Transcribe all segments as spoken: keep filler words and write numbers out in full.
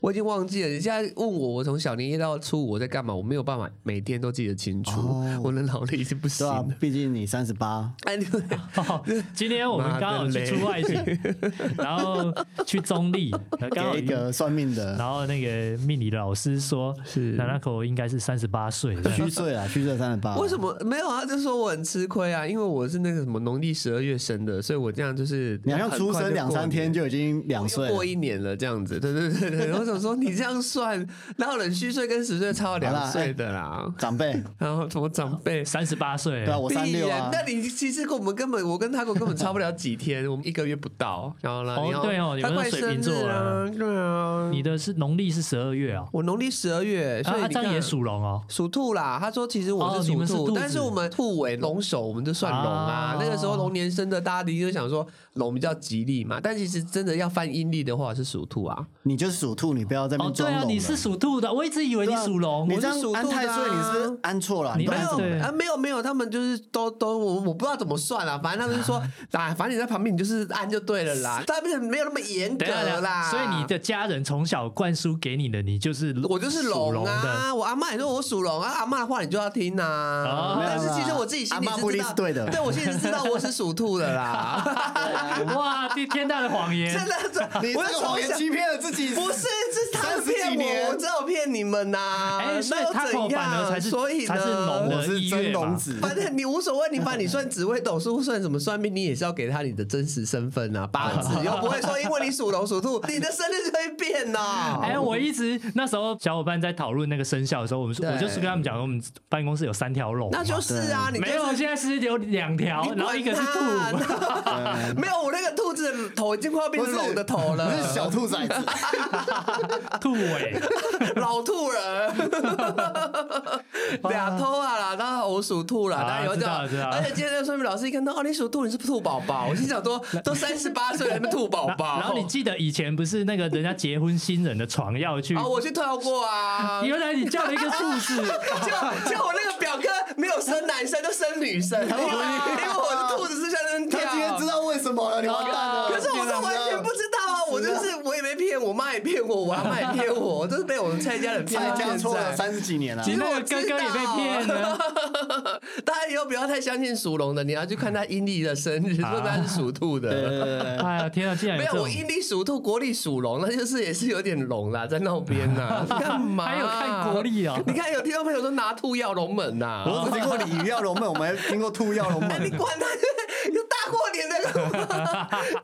我已经忘记了。你现在问我，我从小年夜到初五我在干嘛，我没有办法每天都记得清楚，哦、我的脑力已经不行了。 对啊，毕竟你三十八。 哎， 哦，今天我们刚好去出外景，然后去中立，刚好给一个算命的， 然后那个命理老师说， 是那口应该是三十八岁， 虚岁啊，虚岁三十八。 为什么没有啊？就说我很吃亏啊，因为我是那个什么农历十二月生的，所以我这样就是你好像出生两三天就已经两岁， 过一年了这样子。对对对对，我想说你这样算，哪有人虚岁跟实岁差两岁的啦？ 欸、长辈， 然后什么长辈三十八岁， 对啊，我三六啊。 那你其实跟我们根本，我跟他根本差不了几天，我们一个月不到。然后呢， 哦对哦，你们是水瓶座啊，对啊， 你的是农历是十二月啊， 我农历十二月，所以这样也属龙哦， 属兔啦。他说其实我是属兔， 哦、是但是我们兔尾龙首，我们就算龙啊。那个时候龙年生的，大家一定就想说龙比较吉利嘛，但其实真的要翻阴历的话是属兔啊。 你就是属兔，你不要在那边装龙。 哦，对啊，你是属兔的，我一直以为你属龙。 你这样安太岁，你是不是安错了？ 你没有啊？没有没有，他们就是都都我我不知道怎么算啦，反正他们就说啊，反正你在旁边你就是安就对了啦，他们没有那么严格啦。 所以你的家人从小灌输给你的，你就是我就是龙啊，我阿嬷也说我属龙啊，阿嬷的话你就要听啊。哦、但是其实我自己心里是知道， 是对的， 对我心里是知道我是属兔的啦。 哇，天大的谎言！ 真的， 你这个谎言欺骗了自己。 不是，是他骗我，我只有骗你们呐。 哎，所以他口反而才是， 所以才是龙的一月嘛。 反正你无所谓，你把你算紫微斗数，算什么算命，你也是要给他你的真实身份啊，八字又不会说因为你属龙属兔，你的生日就会变呐。 哎，我一直那时候小伙伴在讨论那个生肖的时候，我们我就是跟他们讲，我们办公室有三条龙， 那就是啊，你没有，现在是有两条，然后一个是兔， 没有，我那个兔子的头已经快要变成龙的头了， 是小兔崽子， 兔尾， 老兔人，俩头啊啦，当然我属兔啦，当然有这样，而且今天那个算命老师一看到哦，你属兔，你是兔宝宝，我心想说，都三十八岁了，还是兔宝宝。 然后你记得以前不是那个人家结婚新人的床要去啊，我去跳过啊。 原来你叫了一个兔子， 就就我那个表哥没有生男生，就生女生，因为因为我的兔子是在那边跳。 他今天知道为什么了，你完蛋了。 可是我是完全不知道啊，我就是我也没骗我妈也骗我，我阿妈也骗我，我都是被我们蔡家人骗到现在。 蔡家错了三十几年了， 其实我哥哥也被骗了。 大家以后不要太相信属龙的，你要去看他阴历的生日，说他是属兔的。 哎呀天啊，竟然没有我阴历属兔，国历属龙，那就是也是有点龙啦，在那边呐，干嘛？ 还有看国历啊？ 你看有听众朋友说拿兔跃龙门呐， 我只听过鲤鱼跃龙门，我们还听过兔跃龙门。 哎，你管他，有大过年的。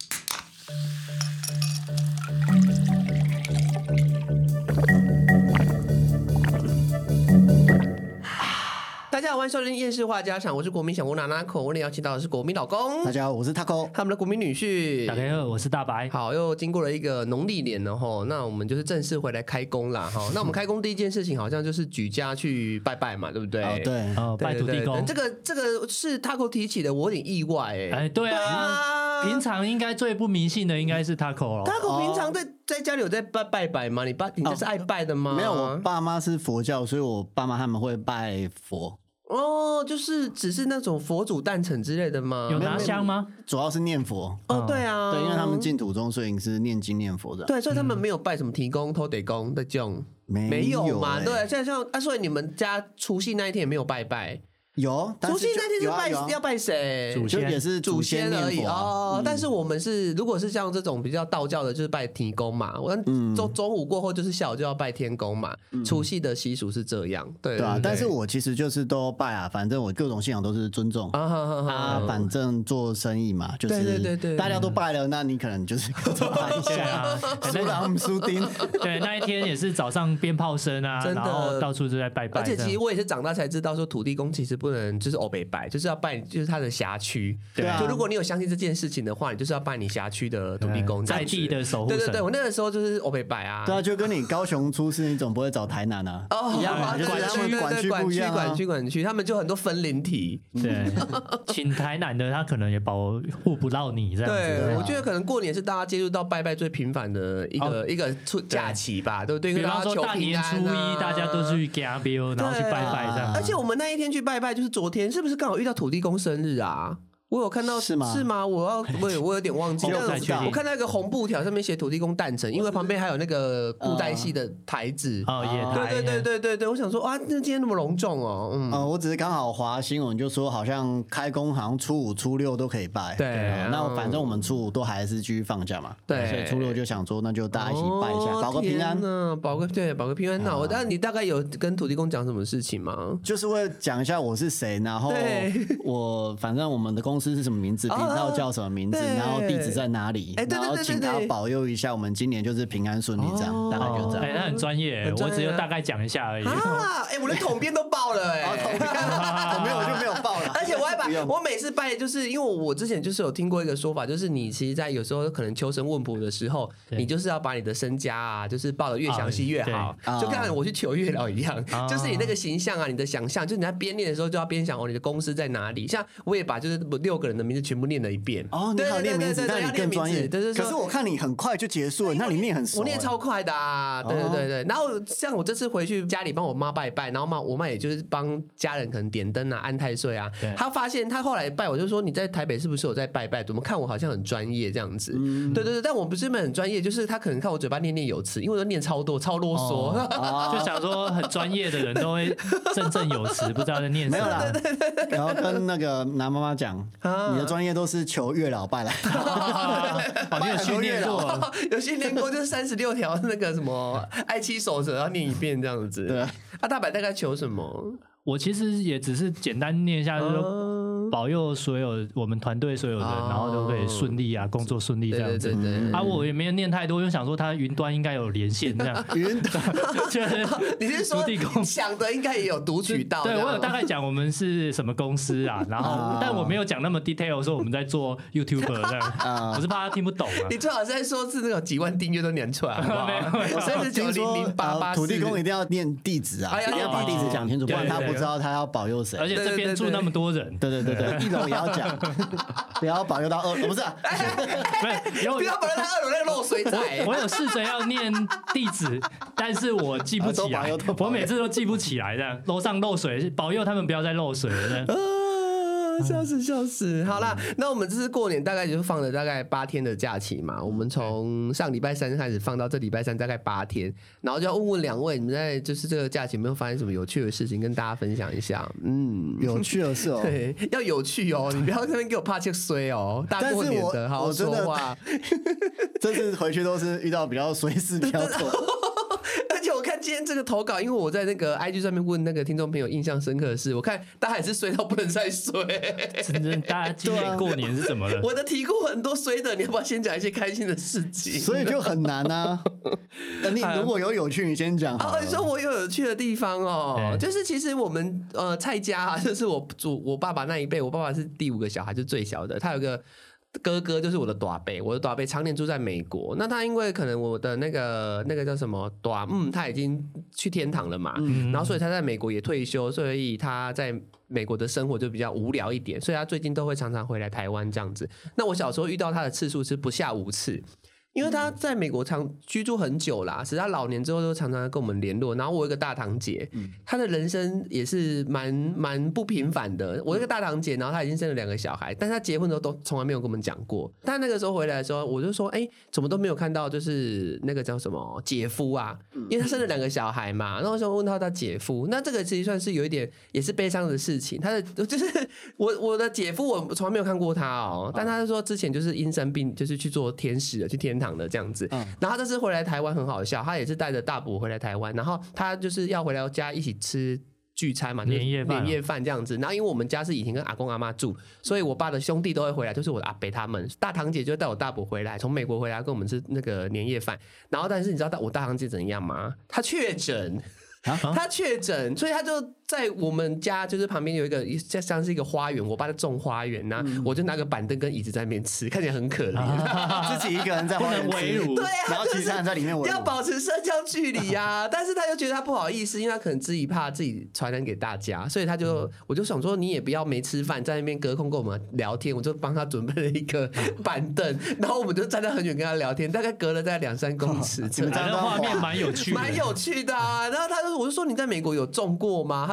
大家好，欢迎收听厌世话家常，我是国民小姑娜娜口，我们邀请到的是国民老公。 大家好，我是 Taco， 他们的国民女婿。 大家好，我是大白。 好，又经过了一个农历年了哈，那我们就是正式回来开工啦哈。那我们开工第一件事情好像就是举家去拜拜嘛，对不对？ 哦，对， 哦，拜土地公。 这个这个是 Taco 提起的，我有点意外哎。 哎，对啊，平常应该最不迷信的应该是 Taco 了。 Taco 平常在在家里有在拜拜拜吗？你爸你就是爱拜的吗？ 没有，我爸妈是佛教，所以我爸妈他们会拜佛。 哦，就是只是那种佛祖诞辰之类的吗？ 有拿香吗？ 主要是念佛。 哦，对啊， 对，因为他们净土宗，所以是念经念佛的。 对，所以他们没有拜什么提公、土地公的这种，没有嘛？对，像像啊，所以你们家除夕那一天也没有拜拜。 有， 除夕那天是拜要拜谁？ 祖先也是祖先而已哦。但是我们是，如果是像这种比较道教的，就是拜提公嘛。我中中午过后就是下午就要拜天公嘛。除夕的习俗是这样，对对啊。但是我其实就是都拜啊，反正我各种信仰都是尊重啊。反正做生意嘛，就是对对对，大家都拜了，那你可能就是拜一下啊。苏朗苏丁， 对，那一天也是早上鞭炮声啊，然后到处都在拜拜。 而且其实我也是长大才知道，说土地公其实不。不能就是欧北拜，就是要拜，就是他的辖区。对啊，就如果你有相信这件事情的话，你就是要拜你辖区的土地公， 在地的守护神。 对对对，我那个时候就是欧北拜啊。 对啊，就跟你高雄出事，你总不会找台南啊。 哦， 一样啊，就是他们管区不一样啊。 管区管区，他们就很多分灵体。 对，请台南的他可能也保护不到你这样子。 对，我觉得可能过年是大家接触到拜拜最频繁的一个一个假期吧，对不对？ 比方说大年初一，大家都去家庙，然后去拜拜这样。 而且我们那一天去拜拜。就是昨天是不是刚好遇到土地公生日啊？ 我有看到是吗？ 是吗？我要我有我有点忘记，但是我看到一个红布条上面写土地公诞辰，因为旁边还有那个布袋戏的台子。 哦，野台。 对对对对对对，我想说哇，那今天那么隆重哦。嗯， 呃，我只是刚好滑新闻就说，好像开工好像初五初六都可以拜。 对， 那反正我们初五都还是继续放假嘛。 对， 所以初六就想说，那就大家一起拜一下，保个平安呢，保个对，保个平安。那我，但你大概有跟土地公讲什么事情吗？ 就是会讲一下我是谁，然后我反正我们的公司是什么名字。频道叫什么名字？然后地址在哪里？然后请他保佑一下，我们今年就是平安顺利这样，大概就这样。 哎，他很专业，我只有大概讲一下而已。 啊，哎，我连统编都报了哎， 统编我就没有报了。 而且我还把我每次拜，就是因为我之前就是有听过一个说法，就是你其实，在有时候可能求神问卜的时候，你就是要把你的身家啊，就是报的越详细越好，就跟我去求月老一样，就是你那个形象啊，你的想象，就是你在边念的时候就要边想哦，你的公司在哪里？像我也把就是六个人的名字全部念了一遍。 哦，你好念名字，那你更专业。可是我看你很快就结束了，那你念很熟。 我念超快的啊，对对对对。然后像我这次回去家里帮我妈拜拜，然后妈我妈也就是帮家人可能点灯啊、安太岁啊。她发现她后来拜，我就说你在台北是不是有在拜拜？怎么看我好像很专业这样子？嗯、对对对，但我不是很专业，就是她可能看我嘴巴念念有词，因为我都念超多、超啰嗦， 哦、就想说很专业的人都会振振有词，不知道在念什么。 没有啦，然后跟那个男妈妈讲，你的专业都是求月老拜来的。 哦，你有训练过？ 有训练过，就是三十六条那个什么爱妻守则要念一遍这样子。 对， 啊，大白大概求什么？ 我其实也只是简单念一下，就是说保佑所有我们团队所有人，然后都可以顺利啊，工作顺利这样子。 对对对。 啊，我也没有念太多，就想说他云端应该有连线这样。 云端， 就是你是说想的应该也有读取到？ 对，我有大概讲我们是什么公司啊，然后但我没有讲那么 detail， 说我们在做 YouTuber 这样，我是怕他听不懂啊。 你最好是在说是那种几万订阅都念出来，好不好？ 我三十九零零八八，土地公一定要念地址啊，要把地址讲清楚，不然他不知道他要保佑谁。 而且这边住那么多人， 对对对对，一楼也要讲，不要保佑到二楼，不是， 不是， 不要保佑到二楼那个漏水仔。 我有试着要念地址，但是我记不起来，我每次都记不起来的。楼上漏水，保佑他们不要再漏水了。 笑死笑死！好啦，那我们这次过年大概就放了大概八天的假期嘛。我们从上礼拜三开始放到这礼拜三，大概八天。然后就要问问两位，你们在就是这个假期有没有发生什么有趣的事情，跟大家分享一下？嗯， 有趣的事哦， 对，要有趣哦，你不要在那边给我怕气衰哦。大过年的，好好说话。 这次回去都是遇到比较随事挑错。 而且我看今天这个投稿，因为我在那个 I G 上面问那个听众朋友印象深刻的事，我看大家也是衰到不能再衰。 真的，大家今年过年是怎么了？ 我的题库很多衰的，你要不要先讲一些开心的事情？ 所以就很难啊。你如果有有趣，你先讲。 哦，你说我有有趣的地方哦，就是其实我们呃蔡家啊，就是我祖我爸爸那一辈，我爸爸是第五个小孩，就最小的，他有个哥哥就是我的大伯，我的大伯常年住在美国。那他因为可能我的那个那个叫什么大嗯，他已经去天堂了嘛，嗯、然后所以他在美国也退休，所以他在美国的生活就比较无聊一点，所以他最近都会常常回来台湾这样子。那我小时候遇到他的次数是不下五次。因为他在美国常居住很久啦，是他老年之后都常常跟我们联络。然后我有一个大堂姐，嗯、她的人生也是蛮蛮不平凡的。我有一个大堂姐，然后她已经生了两个小孩，但她结婚的时候都从来没有跟我们讲过。她那个时候回来的时候，我就说：“哎、欸，怎么都没有看到，就是那个叫什么姐夫啊？因为她生了两个小孩嘛。”然后我就问到她姐夫，那这个其实算是有一点也是悲伤的事情。他的就是我我的姐夫，我从来没有看过他哦，但他就说之前就是因生病，就是去做天使的，去天堂。的这样子，然后他这次回来台湾很好笑，他也是带着大伯回来台湾，然后他就是要回来家一起吃聚餐嘛， 年夜饭、 年夜饭这样子。然后因为我们家是以前跟阿公阿妈住，所以我爸的兄弟都会回来，就是我的阿伯他们，大堂姐就会带我大伯回来，从美国回来跟我们吃那个年夜饭。然后但是你知道我大堂姐怎样吗？她确诊。他确诊，所以他就在我们家就是旁边有一个像是一个花园，我爸在种花园呐、啊，嗯、我就拿个板凳跟椅子在那边吃，看起来很可怜， 啊、自己一个人在花园围炉， 对啊， 然后其他人在里面围炉， 要保持社交距离啊。但是他又觉得他不好意思，因为他可能自己怕自己传染给大家，所以他就、嗯、我就想说你也不要没吃饭在那边隔空跟我们聊天，我就帮他准备了一个板凳，然后我们就站在很远跟他聊天，大概隔了大概两三公尺， 这个画面蛮有趣的， 蛮有趣的啊。然后他就我就说你在美国有种过吗？他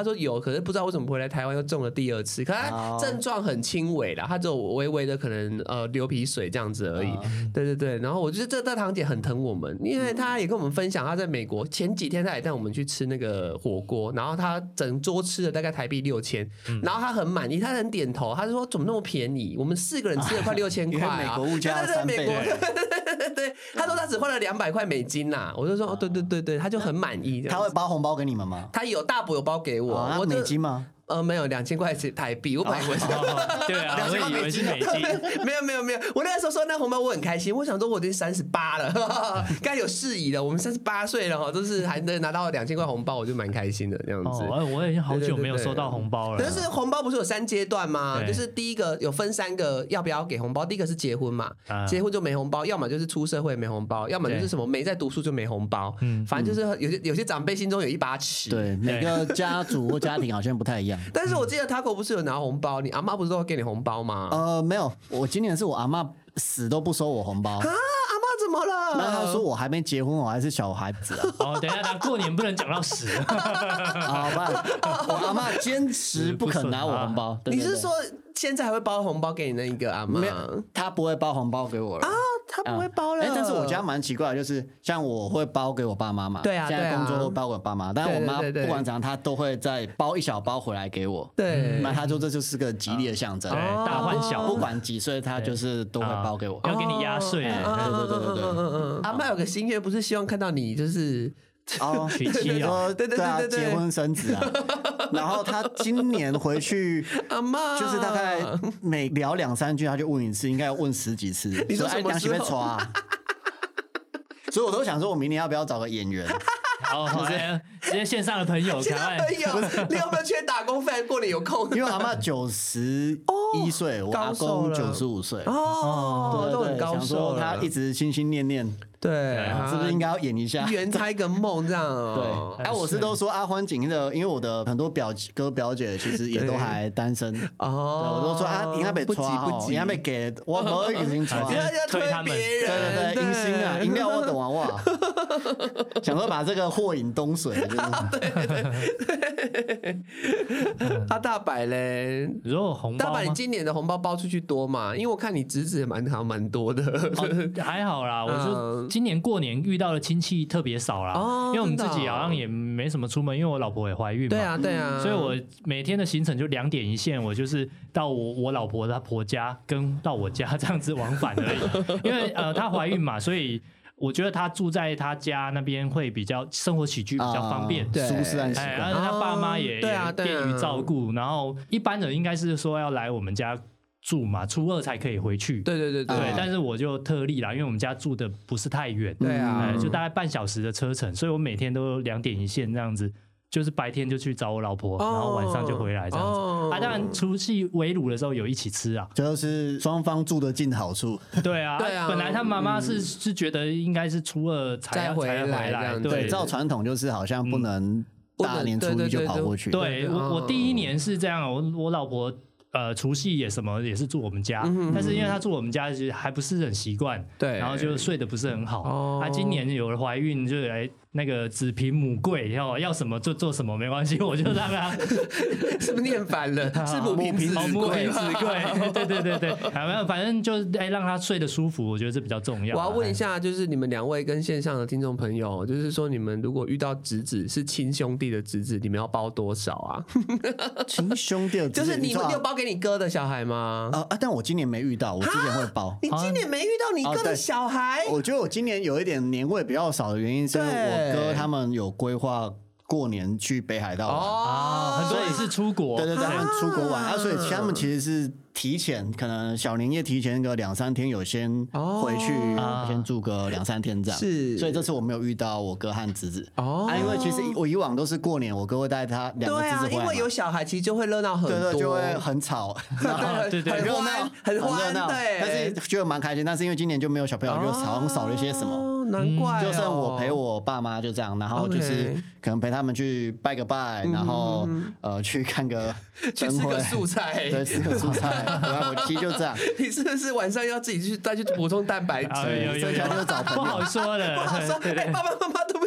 他说有，可是不知道为什么回来台湾又中了第二次，可他症状很轻微啦，他只有微微的可能呃流鼻水这样子而已。对对对，然后我觉得这大堂姐很疼我们，因为她也跟我们分享，她在美国前几天她也带我们去吃那个火锅，然后她整桌吃了大概台币六千，然后她很满意，她很点头，她就说怎么那么便宜，我们四个人吃了快六千块啊， 美国物价三倍。 对，他说他只花了两百块美金呐，我就说哦，对对对对，他就很满意。 他会包红包给你们吗？ 他有大伯有包给我， 哦、 我美金吗？ 呃，没有两千块台币，我本来以为是， 对啊，我以为是美金， 没有没有没有，我那时候收那红包我很开心，我想说我已经三十八了，该有事宜了，我们三十八岁了哈，都是还能拿到两千块红包，我就蛮开心的这样子。 哦，我已经好久没有收到红包了。 但是红包不是有三阶段吗？就是第一个有分三个要不要给红包，第一个是结婚嘛，结婚就没红包，要么就是出社会没红包，要么就是什么没在读书就没红包，嗯，反正就是有些有些长辈心中有一把尺， 对，每个家族或家庭好像不太一样。 但是我记得Taco不是有拿红包，你阿妈不是都会给你红包吗？ 呃，没有，我今年是我阿妈死都不收我红包啊，阿妈怎么了？ 那他说我还没结婚，我还是小孩子啊。 哦，等一下，他过年不能讲到死。 好吧，我阿妈坚持不肯拿我红包。对对对， 你是说现在还会包红包给你那一个阿妈？ 没有，他不会包红包给我了啊。 他不会包了， 哎、欸，但是我家蛮奇怪的，就是像我会包给我爸妈嘛， 对啊， 现在工作会包给我爸妈，但我妈不管怎样，她都会再包一小包回来给我， 对， 那她说这就是个吉利的象征， 对，大换小， 不管几岁，她就是都会包给我， 要给你压岁，对对对对对， 阿妈有个心愿，不是希望看到你就是哦娶妻啊， 对对对对，结婚生子啊。然后他今年回去， 阿妈就是大概每聊两三句，他就问一次，应该要问十几次。 你说什么时候？ 啊、所以我都想说，我明年要不要找个演员？ 哦，直接线上的朋友， 线上朋友，你有没有缺打工费？过年有空？ 因为阿嬷九十一岁，我阿公九十五岁， 哦，都很高寿了。 他一直心心念念， 对， 是不是应该要演一下， 圆他一个梦这样？ 对，哎，我是都说阿欢景的，因为我的很多表哥表姐其实也都还单身哦，我都说啊，应该被抓哦，应该被给我我已经抓， 要推他们，对对对，迎新啊，饮料我懂啊哇，想说把这个货引东水，就是对对对，阿大白嘞， 你说红包， 大白你今年的红包包出去多嘛？因为我看你侄子也蛮好蛮多的， 还好啦，我就今年过年遇到的亲戚特别少啦，因为我们自己好像也没什么出门，因为我老婆也怀孕嘛， 对啊对啊， 所以我每天的行程就两点一线，我就是到我我老婆她婆家跟到我家这样子往返而已，因为呃她怀孕嘛，所以。我觉得他住在他家那边会比较生活起居比较方便， 舒适安心。 然后他爸妈也对啊便于照顾，然后一般人应该是说要来我们家住嘛，初二才可以回去。 对对对对， 但是我就特例啦，因为我们家住的不是太远， 对啊， 就大概半小时的车程，所以我每天都两点一线这样子。就是白天就去找我老婆，然后晚上就回来这样子。啊，当然除夕围炉的时候有一起吃啊， 就是双方住得尽好处。 对啊，对啊。本来他妈妈是是觉得应该是初二才回来， 对，照传统就是好像不能大年初一就跑过去。 对我我第一年是这样，我我老婆。呃，除夕也什么也是住我们家，嗯、但是因为她住我们家，其实还不是很习惯， 对， 然后就睡得不是很好。哦，她今年有了怀孕，就来那个子凭母贵，要要什么就做什么，没关系，我就让她是不是念反了？是母凭子贵， 母凭子贵，对对对对，反正就哎让她睡得舒服，我觉得这比较重要。 我要问一下，就是你们两位跟线上的听众朋友，就是说你们如果遇到侄子是亲兄弟的侄子，你们要包多少啊？ 亲兄弟的侄子， 就是你们有包给你哥的小孩吗？ 啊啊！但我今年没遇到，我之前会包。 你今年没遇到你哥的小孩？ 我觉得我今年有一点年味比较少的原因，是因为我哥他们有规划过年去北海道玩， 哦，很多人是出国， 对对对，他们出国玩啊，所以他们其实是提前，可能小年夜提前个两三天，有先回去，先住个两三天这样。是，所以这次我没有遇到我哥和侄子哦，啊，因为其实我以往都是过年，我哥会带他两个侄子回来， 对啊，因为有小孩，其实就会热闹很多， 对对，就会很吵， 对对， 很热闹，很热闹， 对， 但是觉得蛮开心。但是因为今年就没有小朋友，就好像少了一些什么。 难怪、哦， 就剩我陪我爸妈就这样，然后就是可能陪他们去拜个拜， okay. 然后、嗯、呃去看个去吃个素菜， 对，吃个素菜，然后我其实就这样。 你是不是晚上要自己去再去补充蛋白质？ 有有有， 所以就找朋友。 不好说的， 不好说。哎、欸，爸爸妈妈对不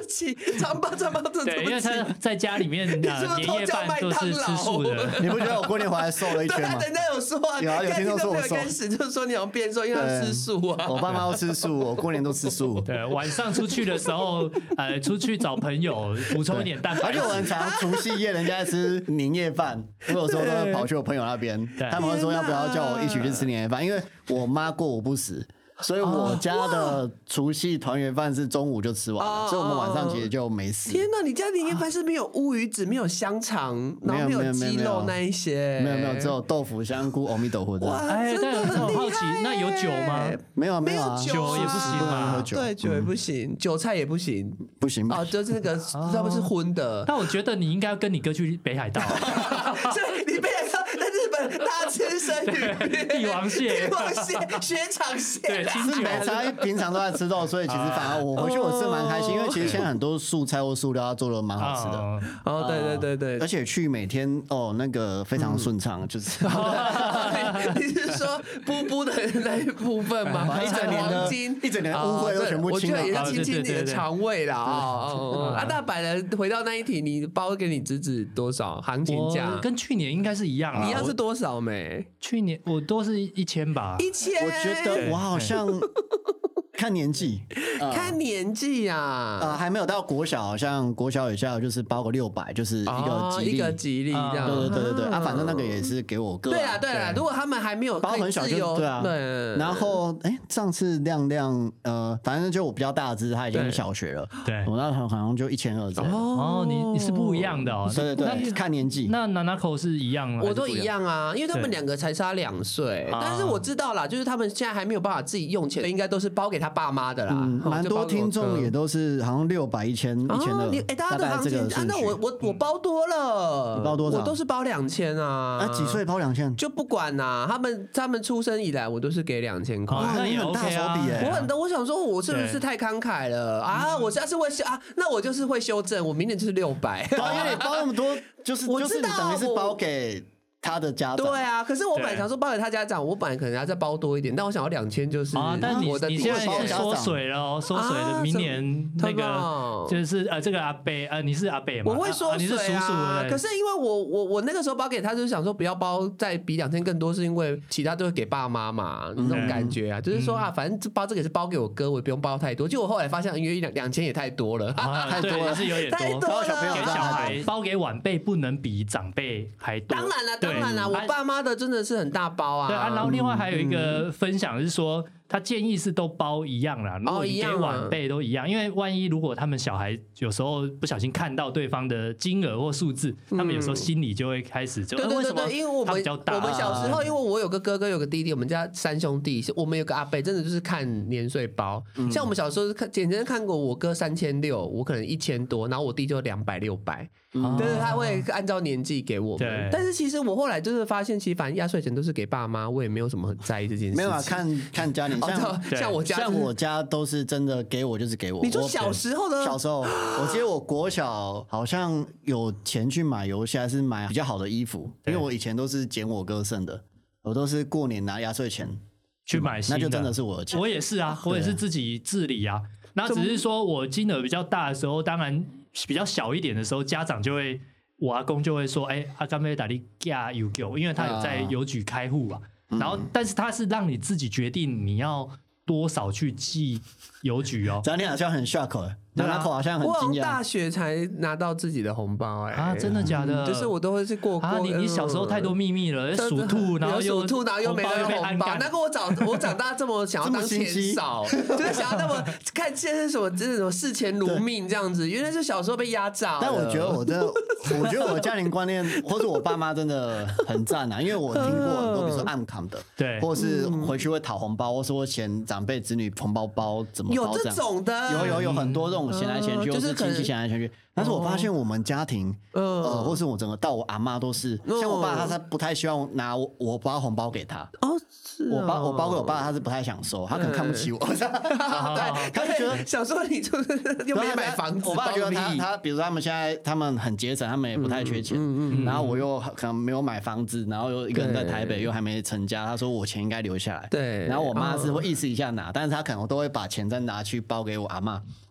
起，常帮常帮真的对不起。 因为他在家里面呃年夜饭都是吃素的。 你不觉得我过年回来瘦了一圈吗？ 人家有说啊， 有啊，有听说说我瘦， 开始就是说你要变瘦，因为要吃素啊。 我爸妈都吃素，我过年都吃素。 对，晚上出去的时候，呃，出去找朋友补充一点蛋白质。 而且我很常除夕夜人家在吃年夜饭，我有时候都会跑去我朋友那边，他们会说要不要叫我一起去吃年夜饭，因为我妈过午不食。所以我家的除夕团圆饭是中午就吃完了，哦、所以我们晚上其实就没事。 天哪，你家年夜饭是没有乌鱼子、没有香肠，然后没有鸡肉那一些？ 没有没有，只有豆腐、香菇、阿弥陀佛的。 哎，但我好奇，那有酒吗？ 没有没有， 酒也不行嘛， 对， 酒也不行，韭菜也不行， 不行哦，就是那个他们是荤的。 但我觉得你应该要跟你哥去北海道。 所以你北海道在日本大吃生鱼， 帝王蟹、 帝王蟹、雪场蟹， 对， 其实每餐平常都在吃肉，所以其实反而我回去我吃蛮开心，因为其实现在很多素菜或素料做的蛮好吃的。 哦，对对对对， 而且去每天哦那个非常顺畅，就是。 你是说布布的那一部分吗？ 一整年的一整年的污秽都全部清了， 我觉得也是清清你的肠胃啦。哦，啊，大阪人回到那一题，你包给你侄子多少行情价？ 跟去年应该是一样啊。 你要是多少没？ 去年我都是一千吧。 一千？ 我觉得我好像。看年纪， 呃、看年纪呀、啊， 呃，还没有到国小，好像国小以下就是包个六百，就是一个吉利， 哦、一个吉利这样。 对对对对对，啊，反正那个也是给我哥、啊。 对啊对啊，如果他们还没有包很小就对啊，对。然后哎、欸，上次亮亮，呃，反正就我比较大只，他已经小学了， 对， 我那好像就一千二左右。 哦，你你是不一样的哦， 对对对，看年纪。 那娜娜口是一样吗？ 我都一样啊，因为他们两个才差两岁，但是我知道啦，就是他们现在还没有办法自己用钱，应该都是包给他爸妈的啦。 蛮、嗯、多听众也都是好像六百、一千、一千二， 哎，大家的行情啊，那我我我包多了， 你包多少？ 我都是包两千啊。 啊，几岁包两千？ 就不管呐，他们他们出生以来，我都是给两千块。 那也很大手笔哎！ 我很多，我想说，我是不是太慷慨了啊？我下次会修啊，那我就是会修正，我明年就是六百。 因为你包那么多，就是我知道， 等于是包给。他的家长对啊，可是我本来想说包给他家长，我本来可能要再包多一点，但我想要两千就是啊，但你我的你现在缩水了哦，缩水了，明年那个就是呃这个阿伯呃你是阿伯嘛， 我会缩水啊， 你是叔叔， 可是因为我我我那个时候包给他，就是想说不要包再比两千更多，是因为其他都会给爸妈嘛，那种感觉啊，就是说啊，反正包这个也是包给我哥，我也不用包太多。结果后来发现，因为两两千也太多了， 太多了是有点多， 包小朋友给小孩包给晚辈不能比长辈还多， 当然了，当然了，我爸妈。的真的是很大包啊！ 对啊，然后另外还有一个分享是说，他建议是都包一样啦，如果你给晚辈都一样，因为万一如果他们小孩有时候不小心看到对方的金额或数字，他们有时候心里就会开始就对对对对，因为我们我们小时候，因为我有个哥哥有个弟弟，我们家三兄弟，我们有个阿伯，真的就是看年岁包。像我们小时候看，简直看过我哥三千六，我可能一千多，然后我弟就两百六百。但是他会按照年纪给我们，但是其实我后来就是发现，其实反正压岁钱都是给爸妈，我也没有什么很在意这件事情。 没有啊，看看家里，像像我家， 像我家都是真的给我就是给我。 你说小时候的？ 小时候，我记得我国小好像有钱去买游戏，还是买比较好的衣服，因为我以前都是捡我哥剩的，我都是过年拿压岁钱去买新的， 那就真的是我的钱。 我也是啊，我也是自己自理啊。那只是说我金额比较大的时候，当然比较小一点的时候，家长就会。我阿公就会说：“哎、欸，阿干妹打你加邮给我，因为他有在邮局开户嘛。啊、然后，但是他是让你自己决定你要多少去寄邮局哦。” 讲你好像很 shock 哎。拿口好像很惊讶， 我大学才拿到自己的红包哎、欸、 啊，真的假的？ 就是我都会去过过。 啊，你你小时候太多秘密了，属兔，然后又属兔，然后又没拿红包。那个我长我长大这么想要当钱少，就是想要那么看现在什么这种视钱如命这样子，原来是小时候被压榨。 但我觉得我的，我觉得我家庭观念或者我爸妈真的很赞啊，因为我听过很多，比如说暗扛的， 对， 或是回去会讨红包，或是我嫌长辈子女红包包怎么包有这种的， 有有有很多这种钱来钱去，就是亲戚钱来钱去。但是我发现我们家庭，呃，或是我整个到我阿嬷都是，像我爸他他不太希望拿我我包红包给他。 哦，是我包我包给我爸，他是不太想收，他可能看不起我。对，他就觉得想说你就是又没买房子。 我爸觉得他他，比如说他们现在他们很节省，他们也不太缺钱，然后我又可能没有买房子，然后又一个人在台北又还没成家，他说我钱应该留下来。 对， 然后我妈是会意思一下拿，但是他可能都会把钱再拿去包给我阿嬷。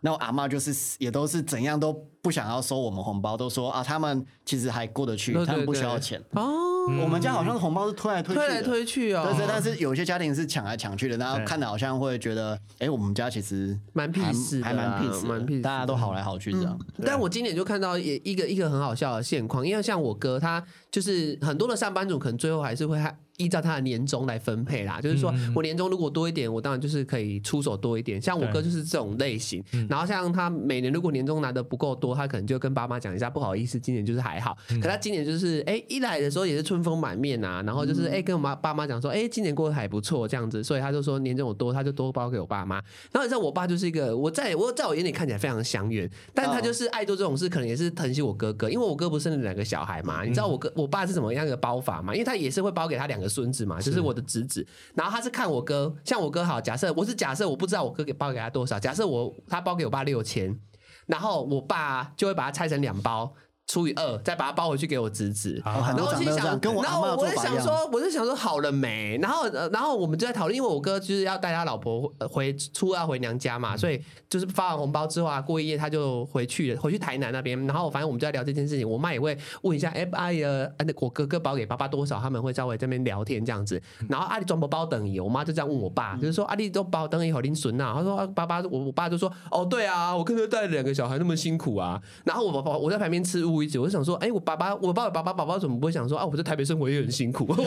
那我阿嬷就是也都是怎样都不想要收我们红包，都说啊他们其实还过得去， 对对对他们不需要钱哦。 我们家好像红包是推来推去的， 推来推去哦。 对对，但是有些家庭是抢来抢去的，然后看的好像会觉得，哎、欸，我们家其实蛮屁事， 还蛮屁事， 蛮屁事， 大家都好来好去这样。 嗯、但我今年就看到也一个一个很好笑的现况，因为像我哥他就是很多的上班族，可能最后还是会依照他的年终来分配啦，就是说我年终如果多一点，我当然就是可以出手多一点。像我哥就是这种类型，然后像他每年如果年终拿的不够多，他可能就跟爸妈讲一下，不好意思，今年就是还好。可他今年就是哎、欸、一来的时候也是春风满面啊，然后就是哎、欸、跟我妈爸妈讲说，哎、欸、今年过得还不错这样子，所以他就说年终有多，他就多包给我爸妈。然后你知道我爸就是一个我在我在我眼里看起来非常祥远，但他就是爱做这种事，可能也是疼惜我哥哥，因为我哥不是生了两个小孩嘛，你知道我哥我爸是怎么样的包法嘛？因为他也是会包给他两个孙子嘛，就是我的侄子，然后他是看我哥，像我哥好，假设我是假设我不知道我哥给包给他多少，假设我他包给我爸六千，然后我爸就会把它拆成两包。除以二，再把它包回去给我侄子。 然后我心想，跟我然后我就想说，我就想说好了没？然后，然后我们就在讨论，因为我哥就是要带他老婆回初二回娘家嘛，所以就是发完红包之后啊，过一夜他就回去了，回去台南那边。然后反正我们就在聊这件事情，我妈也会问一下，哎，阿姨呃，我哥哥包给爸爸多少？他们会稍微这边聊天这样子。然后阿里装不包等于，我妈就这样问我爸，就是说阿里都包等于好拎孙啊。他说爸爸，我我爸就说哦对啊，我哥哥带了两个小孩那么辛苦啊。然后我爸我在旁边吃乌鱼子，我就想说，哎。我爸爸，我爸爸爸爸爸怎么不会想说啊？我在台北生活也很辛苦，我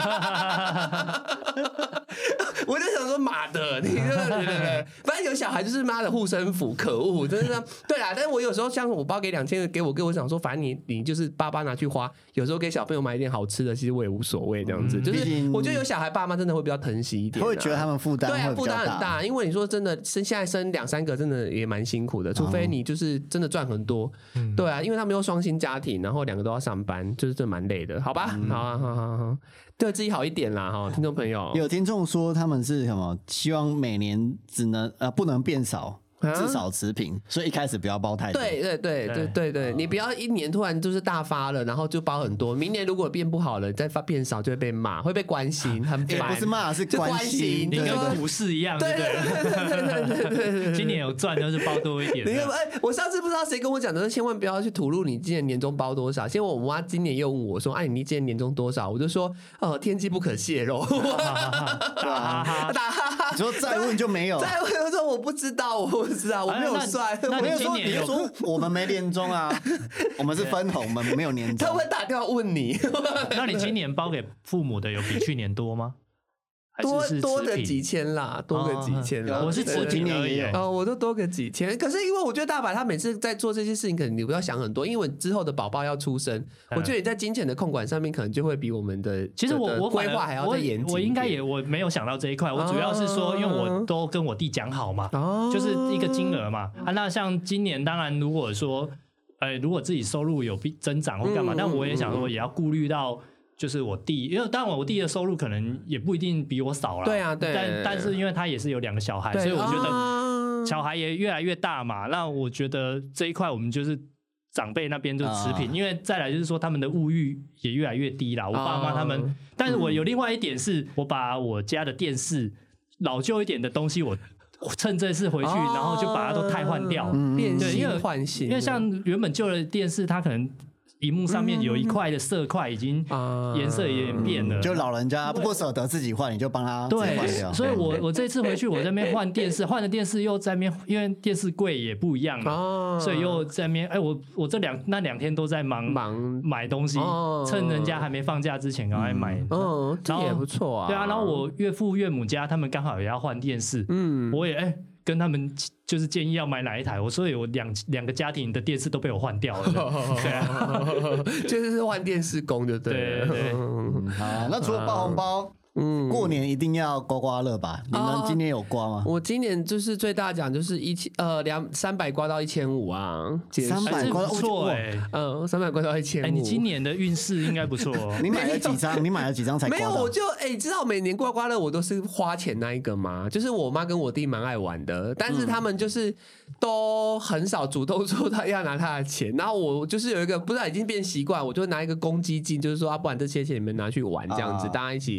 就想说妈的，你对对对，反正有小孩就是妈的护身符，可恶，真的对啦。但是我有时候像我包给两千给我哥，我想说，反正你你就是爸爸拿去花，有时候给小朋友买一点好吃的，其实我也无所谓这样子。就是我觉得有小孩，爸妈真的会比较疼惜一点、啊， 会觉得他们负担对啊，负担很大。因为你说真的生现在生两三个，真的也蛮辛苦的，除非你就是真的赚很多，嗯、对啊，因为他们又双薪家庭，然后两个都要上班，就是真的蛮累的，好吧？嗯、好啊，好好好，对自己好一点啦，哈，听众朋友。 有听众说他们是什么？希望每年只能呃不能变少。至少持平，所以一开始不要包太多。 对对对对对对，你不要一年突然就是大发了，然后就包很多。明年如果变不好了，再发变少就会被骂，会被关心，很烦。 不是骂，是关心， 你跟股市一样，对对对对对对。今年有赚就是包多一点。 你看，哎，我上次不知道谁跟我讲的，千万不要去吐露你今年年终包多少。结果我妈今年又问我说：“哎，你今年年终多少？”我就说：“哦，天机不可泄露。” 打哈哈，你说再问就没有， 再问我说我不知道，我不知道，我没有。帅， 那你今年有说我们没年终啊？我们是分红，我们没有年终。 他会打电话问你。 那你今年包给父母的有比去年多吗？ 多多个几千啦，多个几千啦。 我是持平而已。 哦，我都多个几千。可是因为我觉得大白他每次在做这些事情，可能你不要想很多，因为之后的宝宝要出生，我觉得你在金钱的控管上面可能就会比我们的其实我我规划还要再严谨。 我应该也我没有想到这一块，我主要是说，因为我都跟我弟讲好嘛，就是一个金额嘛。啊，那像今年当然如果说，呃，如果自己收入有增长或干嘛，但我也想说也要顾虑到。就是我弟，因为当然我弟的收入可能也不一定比我少啦。 对啊，对。 但但是因为他也是有两个小孩，所以我觉得小孩也越来越大嘛。那我觉得这一块我们就是长辈那边就持平，因为再来就是说他们的物欲也越来越低啦。我爸妈他们，但是我有另外一点是，我把我家的电视老旧一点的东西我。趁这次回去，然后就把它都汰换掉， 变新换新。 因为像原本旧的电视，它可能。萤幕上面有一块的色块已经颜色也变了， 就老人家不舍得自己换，你就帮他换掉。 对，所以我我这次回去我在那边换电视，换的电视又在那边，因为电视柜也不一样了，所以又在那边。哎，我我这两那两天都在忙忙买东西，趁人家还没放假之前赶快买。 嗯，这也不错啊。 对啊，然后我岳父岳母家他们刚好也要换电视，嗯，我也哎。跟他们就是建议要买哪一台，我所以我两两个家庭的电视都被我换掉了，对啊， 就是换电视工就对了。 对对， 嗯，好，那除了包红包。嗯，过年一定要刮刮乐吧？你们今年有刮吗？ 我今年就是最大奖就是一千呃两三百刮到一千五啊， 三百刮不错哎， 嗯，三百刮到一千五。 哎，你今年的运势应该不错哦。 你买了几张？你买了几张才刮到？ 没有，我就哎，你知道每年刮刮乐我都是花钱那一个吗？就是我妈跟我弟蛮爱玩的，但是他们就是都很少主动说他要拿他的钱，然后我就是有一个不知道已经变习惯，我就拿一个公积金，就是说啊，不然这些钱你们拿去玩这样子，大家一起就。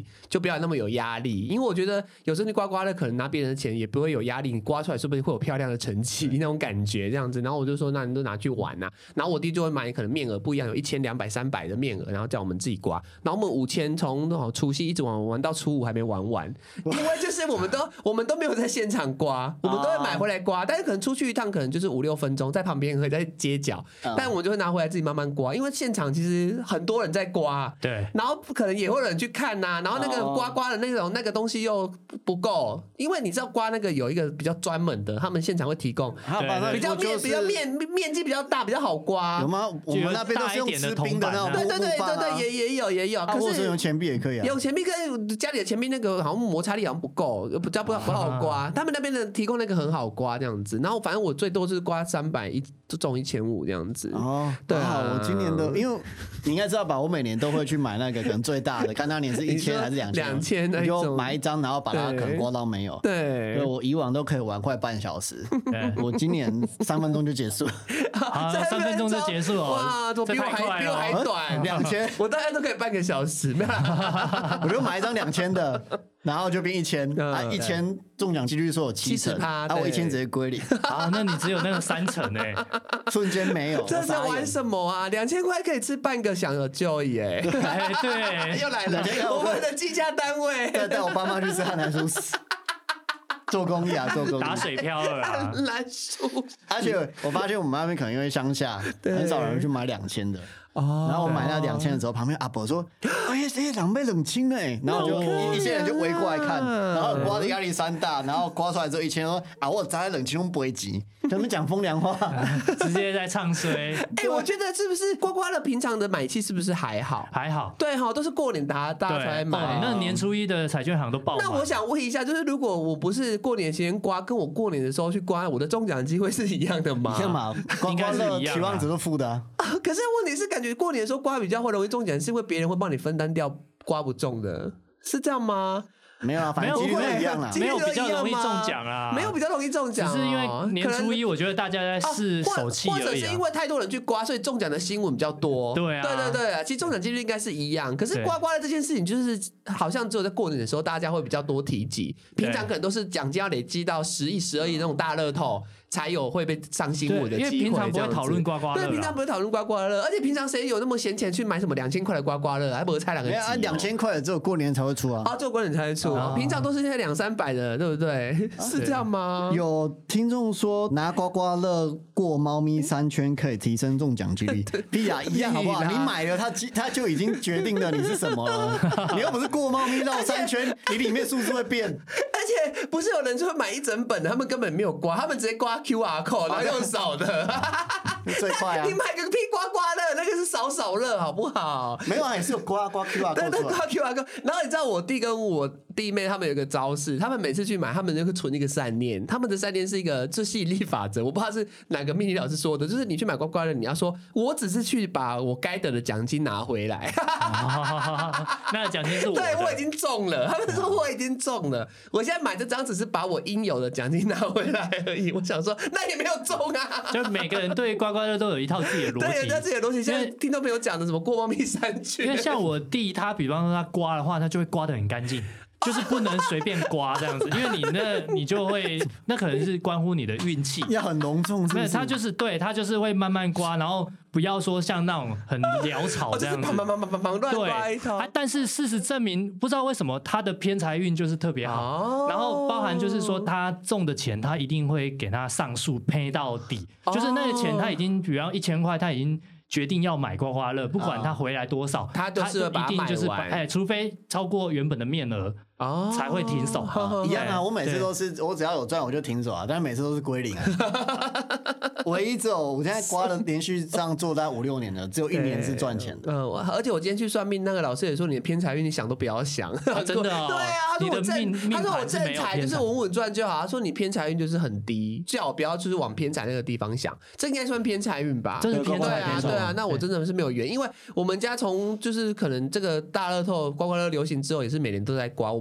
不要那么有压力，因为我觉得有时候你刮刮乐可能拿别人的钱也不会有压力，你刮出来说不定会有漂亮的成绩那种感觉这样子。然后我就说那你都拿去玩啊，然后我弟就会买可能面额不一样，有一千、两百、三百的面额，然后叫我们自己刮。然后我们五千从除夕一直玩玩到初五还没玩完，因为就是我们都我们都没有在现场刮，我们都会买回来刮，但是可能出去一趟可能就是五六分钟，在旁边可以在街角，但我们就会拿回来自己慢慢刮，因为现场其实很多人在刮， 对， 然后可能也会有人去看呐、啊，然后那个刮刮的那种那个东西又不够，因为你知道刮那个有一个比较专门的，他们现场会提供，比较面比较面面积比较大，比较好刮， 有吗？我们那边都是用吃冰的那种， 对对对对对，也也有也有，可是用钱币也可以啊， 用钱币可以，家里的钱币那个好像摩擦力好像不够，比较不不好刮，他们那边的提供那个很好刮这样子，然后反正我最多是刮三百一中一千五这样子， 哦，对啊，我今年的，因为你应该知道吧，我每年都会去买那个可能最大的，看当年是一千还是两千， 两千那种， 就买一张，然后把它可能刮到没有。 对， 对我以往都可以玩快半小时，我今年三分钟就结束了， 啊，三分钟就结束了， 哇，我比我还比我还短， 两千， 我大概都可以半个小时，没有啦， 我就买一张两千的。然后就变一千，啊，一千中奖几率说有七成，啊，我一千直接归零， 啊，那你只有那个三成哎， 瞬间没有， 这是玩什么啊？两千块可以吃半个享有就医哎， 对， 又来了，我们的计价单位， 带带我爸妈去吃汉南蔬食。做公益啊，做公益， 打水漂了啊， 蓝树。 而且我发现我们那边可能因为乡下，很少人去买两千的。哦，然后我买那两千的时候，旁边阿伯说：“哎，这两杯冷清哎。”然后我就一些人就围过来看，然后刮的压力山大，然后刮出来之后一千说：“啊，我砸在冷清不会急。”他们讲风凉话， 直接在唱衰。 哎，我觉得是不是刮刮乐平常的买气是不是还好？ 还好， 对哈，都是过年大大家才买。 那年初一的彩券行都爆。 那我想问一下，就是如果我不是过年期间刮，跟我过年的时候去刮，我的中奖机会是一样的吗？ 一样嘛，刮刮乐期望值都负的啊。 可是问题是，感觉过年的时候刮比较会容易中奖，是因为别人会帮你分担掉刮不中的，是这样吗？ 没有啊，反正几率都一样啦， 没有比较容易中奖啊， 没有比较容易中奖， 只是因为年初一，我觉得大家在试手气而已， 或者是因为太多人去刮，所以中奖的新闻比较多。 对啊， 对对对，其实中奖几率应该是一样，可是刮刮的这件事情，就是好像只有在过年的时候，大家会比较多提及，平常可能都是奖金要累积到十亿、十二亿那种大乐透。才有会被上新闻的机会， 因为平常不会讨论刮刮乐， 对，平常不会讨论刮刮乐，而且平常谁有那么闲钱去买什么两千块的刮刮乐，还不会猜两个几？ 两千块只有过年才会出啊， 啊，只有过年才会出，啊，平常都是现在两三百的，对不对？是这样吗？ 有听众说拿刮刮乐过猫咪三圈可以提升中奖几率，屁啊，一样好不好？你买了它，它就已经决定了你是什么了，你又不是过猫咪绕三圈，你里面数字会变。 而且不是有人就会买一整本的，他们根本没有刮，他们直接刮 Q R code， 然后用扫的， 最快啊！ 你买个屁刮刮乐，那个是扫扫乐，好不好？ 没有啊，也是有刮刮 Q R code， 对对，刮 Q R code。然后你知道我弟跟我弟妹他们有个招式，他们每次去买，他们就会存一个善念，他们的善念是一个这吸引力法则，我不知道是哪个命理老师说的，就是你去买刮刮乐，你要说我只是去把我该得的奖金拿回来， 那奖金是我的， 对我已经中了，他们说我已经中了，我现在买这张只是把我应有的奖金拿回来而已。我想说，那也没有中啊。 就每个人对刮刮乐都有一套自己的逻辑， 对，有自己的逻辑。现在听众朋友讲的什么过猫咪三圈， 因为像我弟，他比方说他刮的话，他就会刮得很干净。就是不能随便刮这样子，因为你那你就会，那可能是关乎你的运气， 要很隆重是不是？ 他就是对他就是会慢慢刮，然后不要说像那种很潦草这样子， 砰砰砰砰砰乱刮一通。 但是事实证明，不知道为什么他的偏财运就是特别好，哦、然后包含就是说他中的钱，他一定会给他上数赔到底，哦、就是那个钱他已经，比方一千块，他已经。决定要买刮刮乐，不管他回来多少，哦、 他就是一定就是哎，除非超过原本的面额。哦，才会停手， 一样啊！我每次都是，我只要有赚我就停手啊，但是每次都是归零啊。唯一只有我现在刮了连续这样做大概五六年了，只有一年是赚钱的。 嗯，而且我今天去算命，那个老师也说你的偏财运，你想都不要想。 啊、真的、哦？ 对啊，他说我正，他说我正财就是稳稳赚就好。他说你偏财运就是很低，最好不要就是往偏财那个地方想。这应该算偏财运吧？ 这是偏财运，对啊，那我真的是没有缘，因为我们家从就是可能这个大乐透刮刮乐流行之后，也是每年都在刮。我们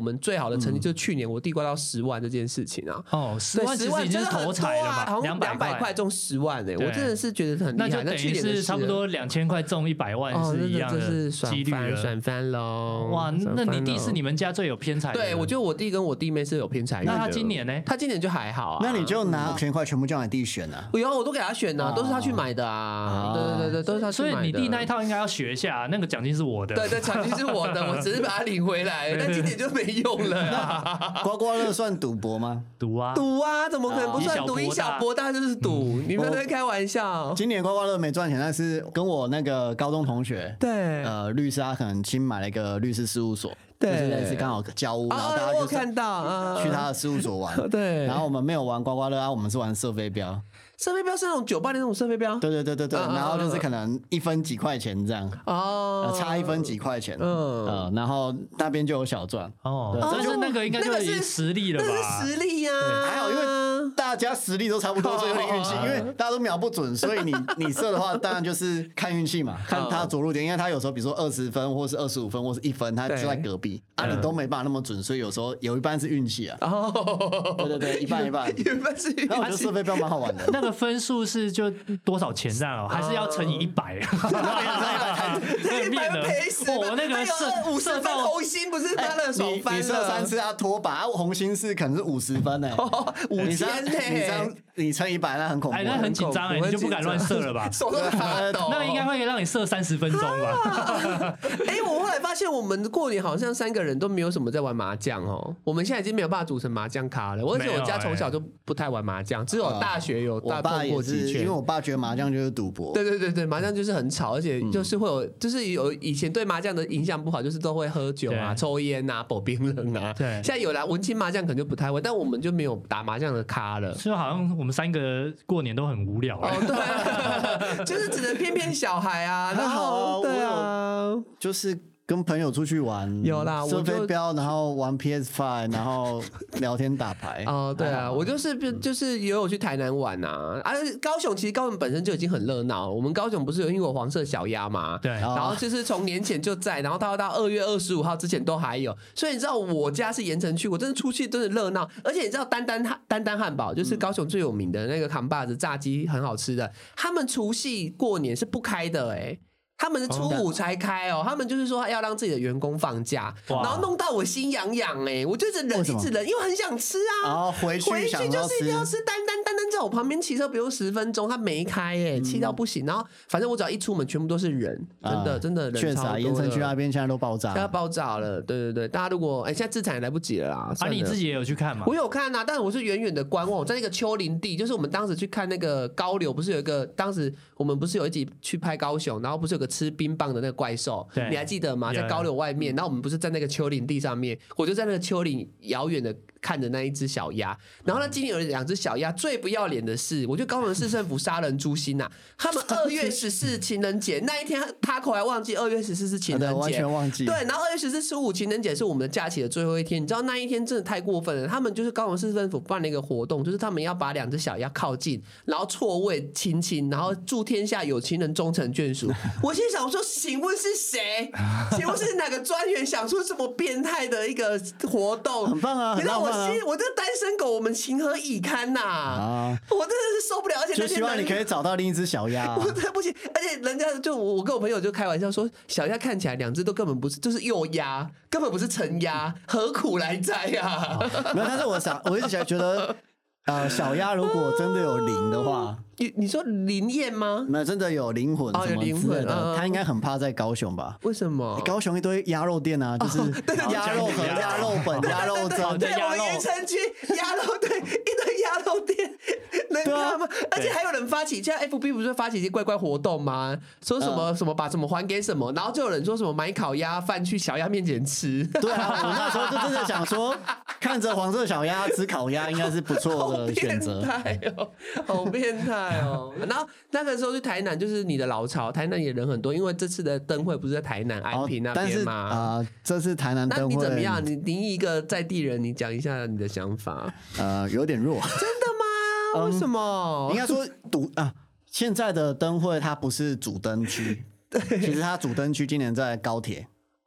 们最好的成绩就是去年我弟刮到十万这件事情啊。 哦，十万其实已经是头彩了吧？ 两百块中十万哎、欸，我真的是觉得很厉害。 那就等于是差不多两千块中一百万是一样的几率了， 爽翻喽！ 哇，那你弟是你们家最有偏财的？ 对，我觉得我弟跟我弟妹是有偏财运的。 那他今年呢？ 他今年就还好啊。 那你就拿五千块全部叫你弟选啊？ 有，我都给他选啊，都是他去买的啊。对对对对，都是他去买的。 所以你弟那一套应该要学一下，那个奖金是我的。 对对，奖金是我的，我只是把它领回来，但今年就没用了啊。 刮刮乐算赌博吗？ 赌啊， 赌啊，怎么可能不算赌？以小博大就是赌，你们在开玩笑。 今年刮刮乐没赚钱，但是跟我那个高中同学， 对， 呃，律师他可能新买了一个律师事务所。对，就是类似刚好交屋，然后大家就看到去他的事务所玩。 对， 然后我们没有玩刮刮乐啊，我们是玩射飞镖。 射飞镖是那种酒吧的那种射飞镖。 对对对对对，然后就是可能一分几块钱这样，哦，差一分几块钱，嗯，然后那边就有小赚。 哦，但是那个应该就是实力了吧？ 那是实力呀， 还好，因为大家实力都差不多，所以有点运气。因为大家都瞄不准，所以你你射的话，当然就是看运气嘛，看他着陆点，因为他有时候比如说二十分，或是二十五分，或是一分，他就在隔壁啊，你都没办法那么准，所以有时候有一半是运气啊。哦，对对对，一半一半， 一半是运气。 那我觉得射飞镖蛮好玩的。 那个分数是就多少钱这样哦？还是要乘以一百？ 那一百赔死！ 我那个射五十分红心不是他的手翻了？ 你射三次要拖把，红心是可能是五十分呢， 五千呢？ 你这样你乘一百，那很恐怖， 哎，那很紧张哎，你就不敢乱射了吧？ 手都发抖。 那个应该会让你射三十分钟吧？ 哎，我后来发现我们过年好像三个人都没有什么在玩麻将哦。我们现在已经没有办法组成麻将咖了。而且我家从小就不太玩麻将，只有大学有大碰过几圈。 因为我爸觉得麻将就是赌博。 对对对对，麻将就是很吵，而且就是会有，就是有以前对麻将的影响不好，就是都会喝酒啊、抽烟啊、保冰冷啊。对，现在有了文青麻将可能就不太会，但我们就没有打麻将的咖了。 所以好像我们三个过年都很无聊。 哦，对，就是只能骗骗小孩啊，然后对啊， 就是。跟朋友出去玩， 有啦， 射飞镖，然后玩 P S 五，然后聊天打牌。 哦，对啊，我就是就是也有去台南玩啊，啊，高雄其实高雄本身就已经很热闹。我们高雄不是有因为有黄色小鸭嘛， 对， 然后就是从年前就在，然后到到二月二十五号之前都还有。所以你知道我家是盐埕区，我真的出去真的热闹，而且你知道丹丹汉丹丹汉堡就是高雄最有名的那个扛把子炸鸡很好吃的，他们除夕过年是不开的哎、欸。他们是初五才开哦，他们就是说要让自己的员工放假，然后弄到我心痒痒哎，我就是忍一直忍，因为很想吃啊。 然后回去回去就是一定要吃，丹丹丹丹在我旁边骑车不用十分钟，他没开哎，气到不行。然后反正我只要一出门，全部都是人，真的真的人超多的。 确实，盐埕区那边现在都爆炸， 现在爆炸了。对对对，大家如果哎现在自产也来不及了啦。 啊，你自己也有去看吗？ 我有看啊，但是我是远远的观望，我在那个丘陵地，就是我们当时去看那个高流，不是有一个当时我们不是有一集去拍高雄，然后不是有个吃冰棒的那个怪兽，你还记得吗？在高流外面，然后我们不是在那个丘陵地上面，我就在那个丘陵遥远的看着那一只小鸭。然后呢，今年有两只小鸭，最不要脸的是，我觉得高雄市政府杀人诛心呐！他们二月十四情人节那一天，他口还忘记二月十四是情人节， 完全忘记。 对，然后二月十四十五情人节是我们的假期的最后一天，你知道那一天真的太过分了。他们就是高雄市政府办了一个活动，就是他们要把两只小鸭靠近，然后错位亲亲，然后祝天下有情人终成眷属。我心想说，请问是谁？请问是哪个专员想出这么变态的一个活动？ 很棒啊！ 你知道我心，我这单身狗，我们情何以堪呐、啊？啊！我真的是受不了，而且就希望你可以找到另一只小鸭、啊。 我真的不行，而且人家就我跟我朋友就开玩笑说，小鸭看起来两只都根本不是，就是幼鸭，根本不是成鸭，何苦来哉呀？ 没有，但是我想，我一直觉得，呃，小鸭如果真的有灵的话。 你你说灵验吗？ 没有，真的有灵魂什么之类的、哦嗯、他应该很怕在高雄吧？ 为什么？ 高雄一堆鸭肉店啊，就是鸭肉盒、鸭肉本、鸭肉粥， 对，我盐埕区鸭肉对一堆鸭肉店，能看吗？而且还有人发起，现在 F B 不是发起一些怪怪活动吗？说什么、嗯、什么把什么还给什么，然后就有人说什么买烤鸭饭去小鸭面前吃。 对啊，我那时候就真的想说，看着黄色小鸭吃烤鸭应该是不错的选择。 好变态哦，好变态。然后那个时候去台南，就是你的老巢，台南也人很多，因为这次的灯会不是在台南安平那边吗？ 啊、呃，这次台南灯会， 那你怎么样？你你一个在地人，你讲一下你的想法。 呃，有点弱。 真的吗？为什么？ 嗯、应该说赌啊，现在的灯会它不是主灯区，其实它主灯区今年在高铁。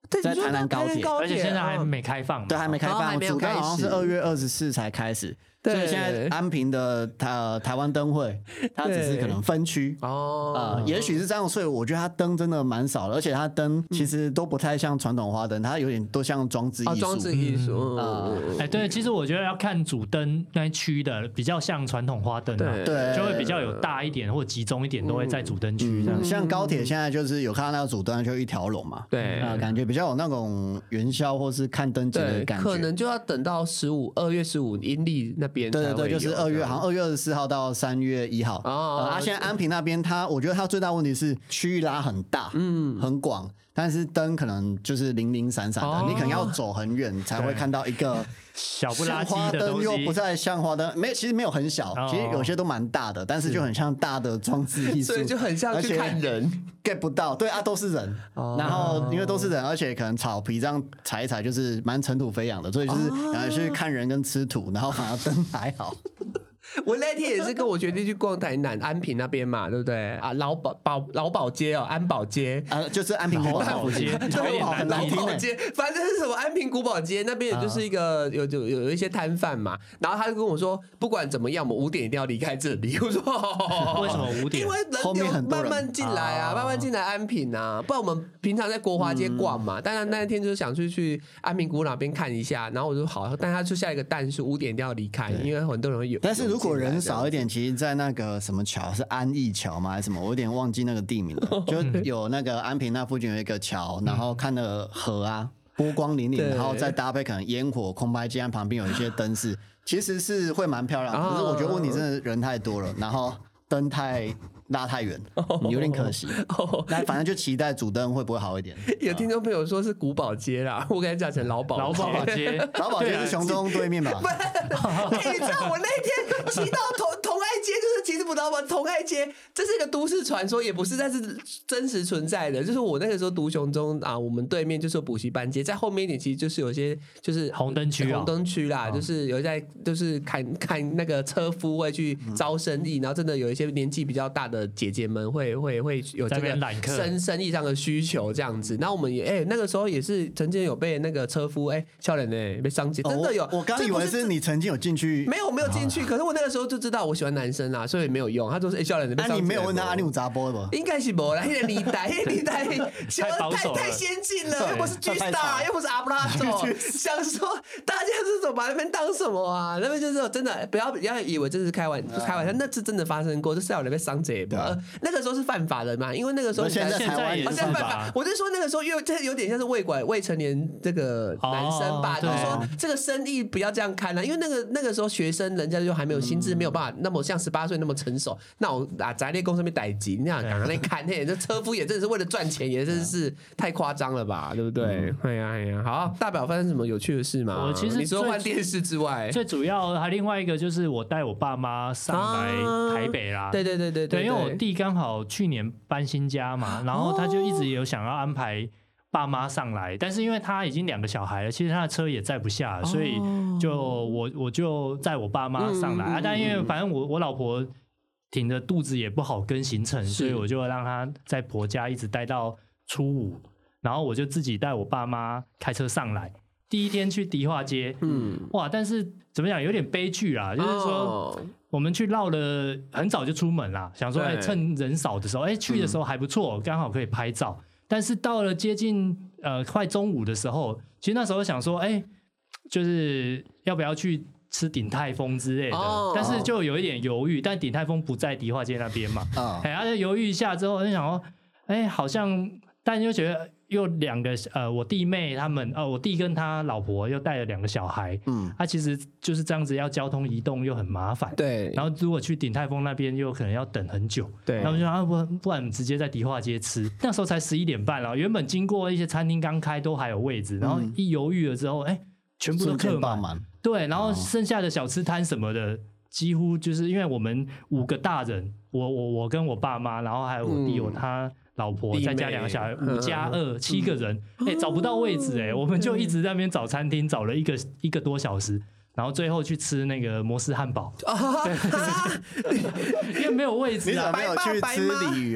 在台南高铁， 而且现在还没开放嘛， 对，还没开放，主干好像是二月二十四才开始。所以现在安平的台台湾灯会，它只是可能分区哦，呃，也许是这样，所以我觉得它灯真的蛮少的，而且它灯其实都不太像传统花灯，它有点都像装置艺术。 装置艺术啊，哎，对，其实我觉得要看主灯那一区的，比较像传统花灯， 对， 就会比较有大一点或集中一点，都会在主灯区这样。 像高铁现在就是有看到那个主灯就一条龙嘛， 对， 啊，感觉比较有那种元宵或是看灯节的感觉， 可能就要等到十五二月十五阴历那边， 对对对，就是。二月好像二月二十四号到三月一号啊，呃、现在安平那边，它我觉得它最大问题是区域拉很大，嗯，很广，但是灯可能就是零零散散的，哦、你可能要走很远才会看到一个小不拉几的东西，又不再像花灯，没其实没有很小，哦、其实有些都蛮大的，但是就很像大的装置艺术， 所以就很像去看人 ，get 不到，对啊，都是人，哦、然后因为都是人，而且可能草皮这样踩一踩就是蛮尘土飞扬的，所以就是然后去看人跟吃土，然后反而灯还好。 我那天也是跟我决定去逛台南安平那边嘛，对不对啊？老保保老保街哦，安保街啊，就是安平古堡街， 对，老保街，反正是什么安平古堡街那边，也就是一个有有有一些摊贩嘛。然后他就跟我说，不管怎么样，我们五点一定要离开这里。我说为什么五点？ 因为人流慢慢进来啊，慢慢进来安平啊，不然我们平常在国华街逛嘛。当然那天就是想去去安平古堡那边看一下，然后我说好，但他就下一个弹数五点一定要离开，因为很多人会有。 但是如果人少一点，其实，在那个什么桥是安义桥吗？还是什么？我有点忘记那个地名了。就有那个安平那附近有一个桥，然后看了河啊，波光粼粼，然后再搭配可能烟火、空拍机，旁边有一些灯饰，其实是会蛮漂亮的。可是我觉得问题真的人太多了，然后灯太。拉太远，有点可惜。那反正就期待主灯会不会好一点。 有听众朋友说是古堡街啦，我给他讲成老堡老堡街， 老堡街是雄中对面吧？ 不是，你知道我那天骑到同同爱街，就是其实不知道吗？同爱街这是一个都市传说，也不是，但是真实存在的。就是我那个时候读雄中啊，我们对面就是有补习班街，在后面一点其实就是有些就是红灯区、 红灯区啦，就是有在就是看看那个车夫会去招生意，然后真的有一些年纪比较大的。姐姐们会会会有这个生生意上的需求这样子，那我们也哎、欸、那个时候也是曾经有被那个车夫哎笑脸呢被伤及，真的有。 我刚以为是你曾经有进去， 没有没有进去，可是我那个时候就知道我喜欢男生啊，所以没有用。他说是哎笑脸被伤及， 那你没有问他啊你有查波不？ 应该是没啦，那个年代，那个年代太太先进了，又不是 G Star， 又不是阿布拉佐，想说大家是怎么把那边当什么啊？那边就是真的不要不要以为这是开玩开玩笑，那是真的发生过，就是笑脸被伤及不？那个时候是犯法的嘛，因为那个时候现在台湾也是犯法。 我就说那个时候，因为这有点像是未管未成年这个男生吧，就是说这个生意不要这样看啊，因为那个那个时候学生人家就还没有心智，没有办法那么像十八岁那么成熟。那我啊宅猎工上面逮鸡，你想刚刚那看，嘿，这车夫也真的是为了赚钱，也真是太夸张了吧，对不对？哎呀哎呀，好，大表发生什么有趣的事吗？ 我其实你说换电视之外， 最主要还另外一个就是我带我爸妈上来台北啦。 对对对对对， 因为我弟刚好去年搬新家嘛，然后他就一直有想要安排爸妈上来，但是因为他已经两个小孩了，其实他的车也载不下，所以就我我就载我爸妈上来啊。但因为反正我我老婆挺着肚子也不好跟行程，所以我就让她在婆家一直待到初五，然后我就自己带我爸妈开车上来。第一天去迪化街，嗯，哇，但是怎么讲有点悲剧啦，就是说我们去绕了很早就出门啦，想说哎、欸、趁人少的时候，哎、欸、去的时候还不错，刚好可以拍照。但是到了接近呃快中午的时候，其实那时候想说，哎、欸，就是要不要去吃鼎泰丰之类的，哦、但是就有一点犹豫。但鼎泰丰不在迪化街那边嘛，哎、哦，他就犹豫一下之后，就想说，哎、欸，好像，但又觉得。又两个呃，我弟妹他们，呃，我弟跟他老婆又带了两个小孩，嗯，他、啊、其实就是这样子，要交通移动又很麻烦， 对。 然后如果去鼎泰丰那边，又可能要等很久，对。他们就说啊，不不然直接在迪化街吃。那时候才十一点半了，原本经过一些餐厅刚开都还有位置，然后一犹豫了之后，哎、欸，全部都客满，对。然后剩下的小吃摊什么的，几乎就是因为我们五个大人，我我我跟我爸妈，然后还有我弟有他。老婆再加两个小孩，五加二七个人，哎、欸，找不到位置哎、欸，我们就一直在那边找餐厅，找了一个一个多小时，然后最后去吃那个摩斯汉堡，因为没有位置啊， 你怎么没有去吃鲤鱼啊？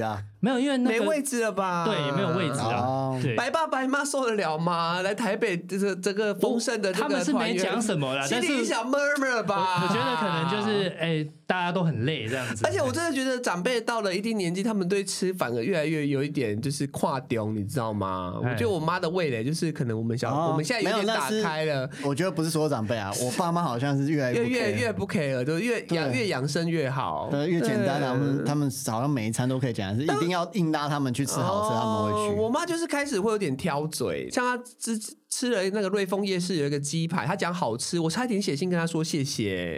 没有，因为那个没位置了吧？ 对，也没有位置啊。对， 白爸白妈受得了吗？来台北这个这个丰盛的这个他们是没讲什么啦， 但是心里想 murmur 吧。 我, 我觉得可能就是哎、欸，大家都很累这样子。 而且我真的觉得长辈到了一定年纪，他们对吃反而越来越有一点就是跨丢，你知道吗？我觉得我妈的味蕾就是可能我们小、哦、我们现在有点打开了。 我觉得不是所有长辈啊，我爸妈好像是越来越越越不 care， 就越养越养生越好， 对，越简单啊。他们他们好像每一餐都可以讲，是一定要硬拉他们去吃好吃，他们会去。 我妈就是开始会有点挑嘴，像她吃吃了那个瑞丰夜市有一个鸡排，她讲好吃，我差点写信跟她说谢谢。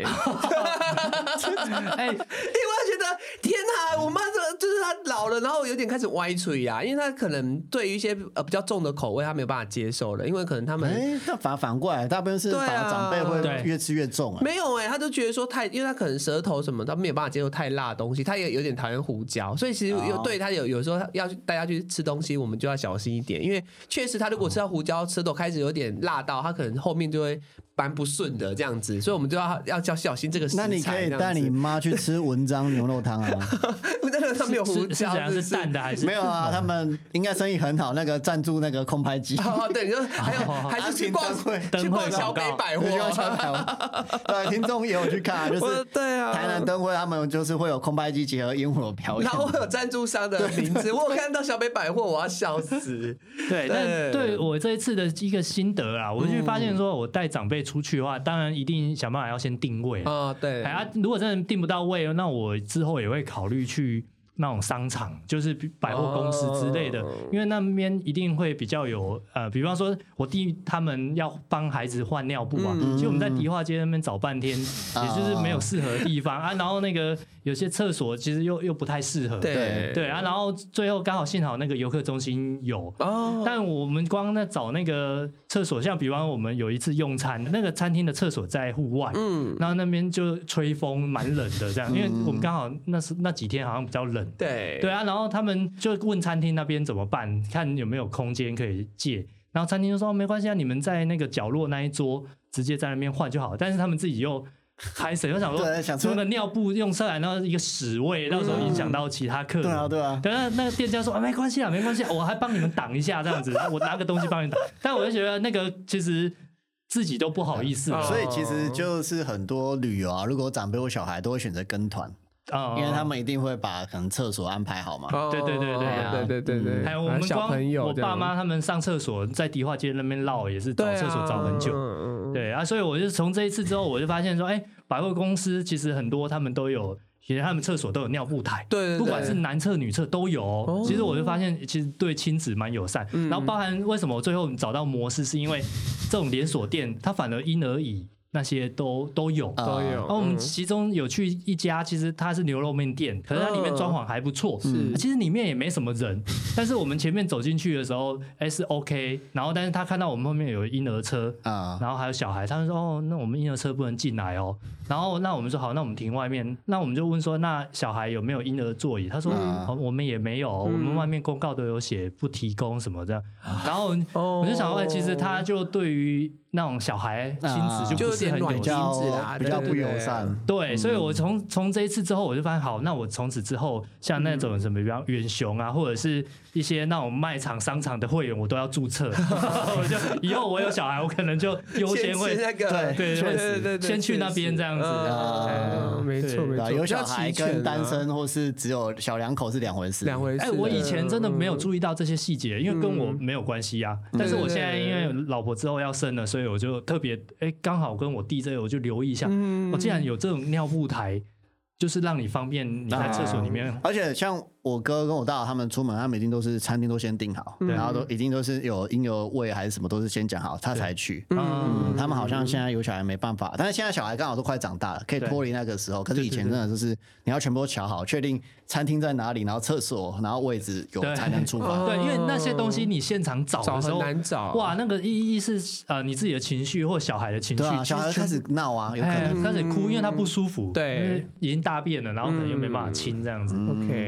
哎，因为我觉得天哪，我妈这就是她老了，然后有点开始歪嘴呀、啊，因为她可能对于一些呃比较重的口味，她没有办法接受了，因为可能他们哎，那反反过来，大部分是反而长辈会越吃越重、啊。 没有哎、欸，他就觉得说太，因为他可能舌头什么，他没有办法接受太辣的东西，他也有点讨厌胡椒，所以其实有对他有有时候要带他去吃东西，我们就要小心一点，因为确实他如果吃到胡椒，舌头开始有点辣到，他可能后面就会蛮不顺的这样子，所以我们就要要要小心这个食材。 那你可以带你妈去吃文章牛肉汤啊。 那个他没有胡椒， 是是淡的还是没有啊？他们应该生意很好，那个赞助那个空拍机。 哦，对，就还有还是去逛去逛小北百货。 对，听众也有去看，就是对啊， 台南灯会他们就是会有空拍机结合烟火表演， 然后会有赞助商的名字。我有看到小北百货，我要笑死。 对，但对我这一次的一个心得啊，我就发现说，我带长辈出去的话，当然一定想办法要先定位啊。对， 啊，如果真的定不到位，那我之后也会考虑去那种商场，就是百货公司之类的，哦、因为那边一定会比较有呃，比方说我弟他们要帮孩子换尿布啊，嗯、其实我们在迪化街那边找半天，嗯、也就是没有适合的地方、哦、啊，然后那个有些厕所其实又又不太适合， 对对啊，然后最后刚好幸好那个游客中心有，哦、但我们光在找那个厕所，像比方我们有一次用餐，那个餐厅的厕所在户外，嗯，然后那边就吹风蛮冷的这样，因为我们刚好那是那几天好像比较冷。 对对啊，然后他们就问餐厅那边怎么办，看有没有空间可以借。然后餐厅就说、哦、没关系啊，你们在那个角落那一桌直接在那边换就好。但是他们自己又拍谁，又想说那个尿布用上来，然后一个屎味，到时候影响到其他客人。对啊对啊。 等下那个店家说啊没关系啊没关系，我还帮你们挡一下这样子，我拿个东西帮你挡。但我就觉得那个其实自己都不好意思、 嗯，所以其实就是很多旅游啊，如果长辈或小孩都会选择跟团。因为他们一定会把可能厕所安排好嘛。 对对对对对对对对。 还有我们光我爸妈他们上厕所在迪化街那边绕也是找厕所找很久。对啊，所以我就从这一次之后我就发现说，哎，百货公司其实很多他们都有，其实他们厕所都有尿布台， 对， 不管是男厕女厕都有。其实我就发现其实对亲子蛮友善。然后包含为什么我最后找到模式，是因为这种连锁店它反而婴儿椅那些都都有都有， 然后我们其中有去一家，其实它是牛肉面店，可是它里面装潢还不错，是其实里面也没什么人，但是我们前面走进去的时候，哎是 OK， 然后但是他看到我们后面有婴儿车啊，然后还有小孩，他们说哦，那我们婴儿车不能进来哦，然后那我们说好，那我们停外面，那我们就问说那小孩有没有婴儿座椅？他说、嗯哦、我们也没有，我们外面公告都有写不提供什么这样，然后我就想说，其实他就对于那种小孩亲子就不是很有心智啦，比较不友善。 对，嗯、所以我从从这一次之后，我就发现，好，那我从此之后，像那种什么，比方远雄啊，或者是一些那种卖场、商场的会员，我都要注册。我就以后我有小孩，我可能就优先会那个， 对对对对，先去那边这样子。 啊，没错没错， 有小孩跟单身或是只有小两口是两回事， 两回事。 哎，我以前真的没有注意到这些细节，因为跟我没有关系啊。但是我现在因为老婆之后要生了，所以我就特别哎，刚好跟我弟这个，我就留意一下。嗯，我、哦、既然有这种尿布台，就是让你方便你在厕所里面。 啊、而且像我哥跟我大佬他们出门，他们一定都是餐厅都先订好，嗯、然后都一定都是有婴儿位还是什么，都是先讲好他才去。嗯，嗯他们好像现在有小孩没办法，但是现在小孩刚好都快长大了，可以脱离那个时候。可是以前真的就是你要全部都瞧好，确定餐厅在哪里，然后厕所，然后位置有才能出发。 对，因为那些东西你现场找的时候很难找。 哇，那个意义是呃你自己的情绪或小孩的情绪， 对啊，小孩开始闹啊，有可能开始哭，因为他不舒服， 对， 已经大便了，然后可能又没办法亲这样子。 OK，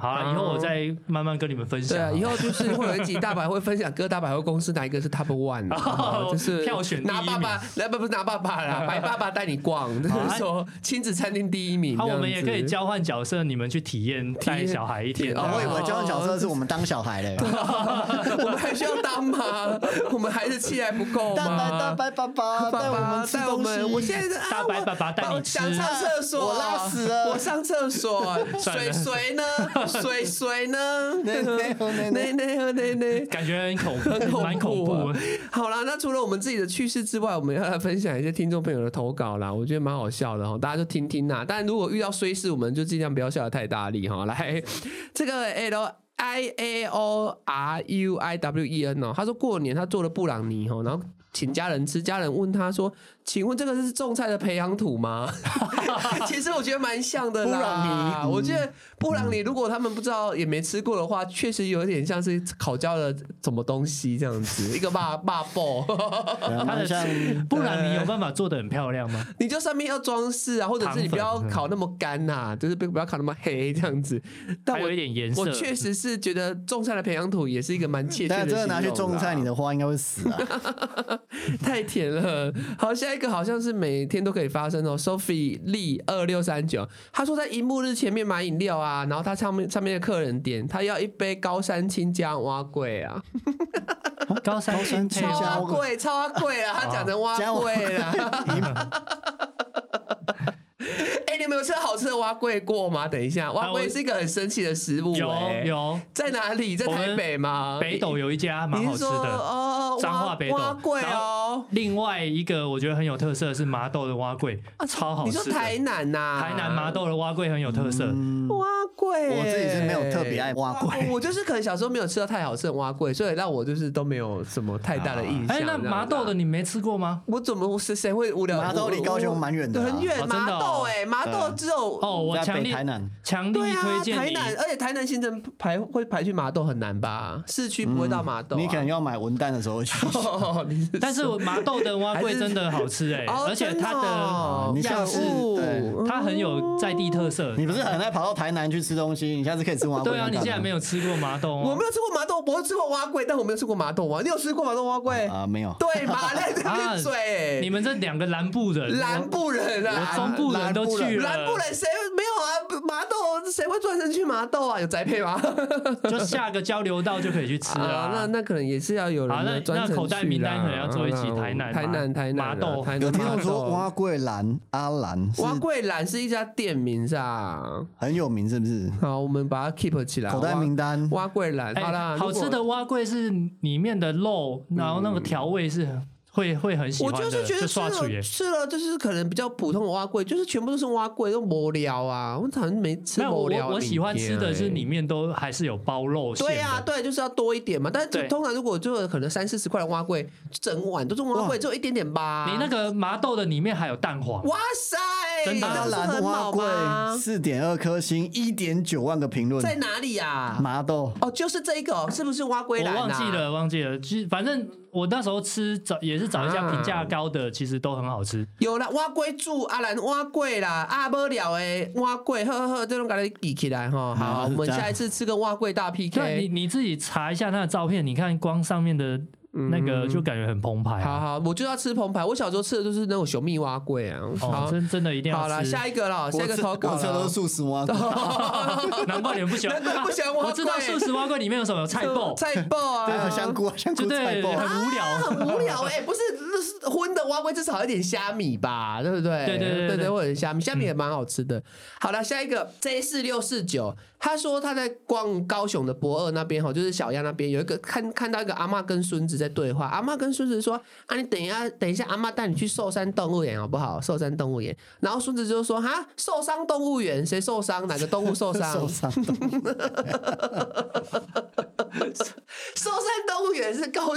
好了，以后我再慢慢跟你们分享。 对啊，以后就是会有一集大百会分享各大百货公司哪一个是 top one， 就是票选拿爸爸，来不不是拿爸爸啦，白爸爸带你逛，就是说亲子餐厅第一名。 好，我们也可以交换角色，你们去体验带小孩一天。 我以为交换角色是我们当小孩嘞， 我们还需要当吗？我们孩子气还不够吗？ 大白爸爸带我们吃东西， 我现在大白爸爸带你吃， 想上厕所， 我拉屎了， 我上厕所，水水呢？水水呢？那那那那那， 感觉很恐怖，蛮恐怖。 好啦，那除了我们自己的趣事之外，我们要来分享一些听众朋友的投稿啦，我觉得蛮好笑的哈，大家就听听啦。但如果遇到衰事，我们就尽量不要笑得太大力哈。来，这个 L I A O R U I W E N 哦，他说过年他做了布朗尼哈，然后请家人吃，家人问他说：“请问这个是种菜的培养土吗？”其实我觉得蛮像的啦。布朗尼，嗯、我觉得布朗尼如果他们不知道也没吃过的话，确实有点像是烤焦的什么东西这样子，一个霸霸爆。 它的像布朗尼有办法做得很漂亮吗？ 你就上面要装饰啊，或者是你不要烤那么干呐、啊，就是不要烤那么黑这样子。但我还有一点颜色。 我确实是觉得种菜的培养土也是一个蛮切切的形容。 但真的拿去种菜，你的花应该会死啊。 太甜了。好，下一个好像是每天都可以发生哦。Sophie Lee 二六三九，他说在荧幕日前面买饮料啊，然后他上面上面的客人点，他要一杯高山青加蛙桂啊。 高山青超蛙桂，超蛙桂啊，他讲成蛙桂啦。哎、欸，你们有吃好吃的蛙桂过吗？等一下，蛙桂是一个很神奇的食物、欸。 有有， 在哪里？在台北吗？ 北斗有一家蛮好吃的哦， 彰化北斗蛙桂哦。 另外一个我觉得很有特色的是麻豆的蛙桂，啊、超好吃的。 你说台南呐、啊？ 台南麻豆的蛙桂很有特色。 嗯、蛙桂、欸， 我自己是没有特别爱蛙桂， 我就是可能小时候没有吃到太好吃的蛙桂，所以让我就是都没有什么太大的印象。 哎、啊，那麻豆的你没吃过吗？ 我怎么是谁会无聊？ 麻豆离高雄蛮远的、啊， 很远。 哦、 麻豆哎、欸，麻豆只有哦，我强烈台南强烈推荐你、啊、台南，而且台南行程排会排去麻豆很难吧？市区不会到麻豆、啊嗯，你可能要买文旦的时候去。 哦、是但是麻豆的蛙桂真的好吃哎、欸，而且它的样式，它很有在地特色。 你不是很爱跑到台南去吃东西？你下次可以吃蛙桂。 对啊，你现在没有吃过麻豆吗？ 我没有吃过麻豆，我吃过蛙桂，但我没有吃过麻豆啊。你有吃过麻豆蛙桂啊？没有。 对嘛？那那嘴、欸， 你们这两个南部人， 南部人啊， 我中部人都去了。 南部人谁没有啊？麻豆谁会专程去麻豆啊？有宅配吗？ 就下个交流道就可以去吃啊。 那那可能也是要有人的专程去。 那口袋名单可能要做一集台南、 台南、台南、 麻豆。 有听到说蛙桂兰阿兰， 蛙桂兰是一家店名是吧？ 很有名是不是？ 好，我们把它 keep 起来。 口袋名单蛙桂兰，好啦， 好吃的蛙桂是里面的肉，然后那个调味是。会会很喜欢的， 我就是觉得吃了吃了就是可能比较普通的蛙桂，就是全部都是蛙桂，都无聊啊！我好像没吃无聊。 我我喜欢吃的是里面都还是有包肉馅。 对啊，对，就是要多一点嘛。但是通常如果就可能三四十块的蛙桂，整碗都是蛙桂，只有一点点吧。 你那个麻豆的里面还有蛋黄。 哇塞！ 真的阿兰蛙桂四点二颗星，一点九万个评论， 在哪里啊？ 麻豆哦，就是这个，是不是蛙桂兰？ 我忘记了，忘记了。其实反正我那时候吃找也是找一下评价高的，其实都很好吃。 有啦，蛙桂煮阿兰蛙桂啦，啊无聊诶，蛙桂，呵呵，这种给它记起来哈。好，我们下一次吃个蛙桂大 P K。 对，你你自己查一下它的照片，你看光上面的。那个就感觉很澎湃、啊。 好好，我就要吃澎湃。我小时候吃的就是那种熊蜜蛙桂啊。 哦，真真的一定要吃。 好了，下一个了，下一个投稿了。 我吃的是素食蛙桂， 难怪你们不喜欢， 难怪不喜欢蛙桂。 我知道素食蛙桂里面有什么？有菜脯， 菜脯啊， 对，香菇，香菇菜脯， 很无聊， 很无聊。哎，不是荤的蛙桂，至少有点虾米吧，对不对？ 对对对对对，或者虾米，虾米也蛮好吃的。好了，下一个 J 四六四九，他说他在逛高雄的博二那边哈，就是小鸭那边有一个看看到一个阿嬷跟孙子在对话，阿嬷跟孙子说啊，你等一下，等一下，阿嬷带你去寿山动物园好不好？寿山动物园，然后孙子就说哈，受伤动物园谁受伤？哪个动物受伤？ 受伤动物。 寿山动物园是高雄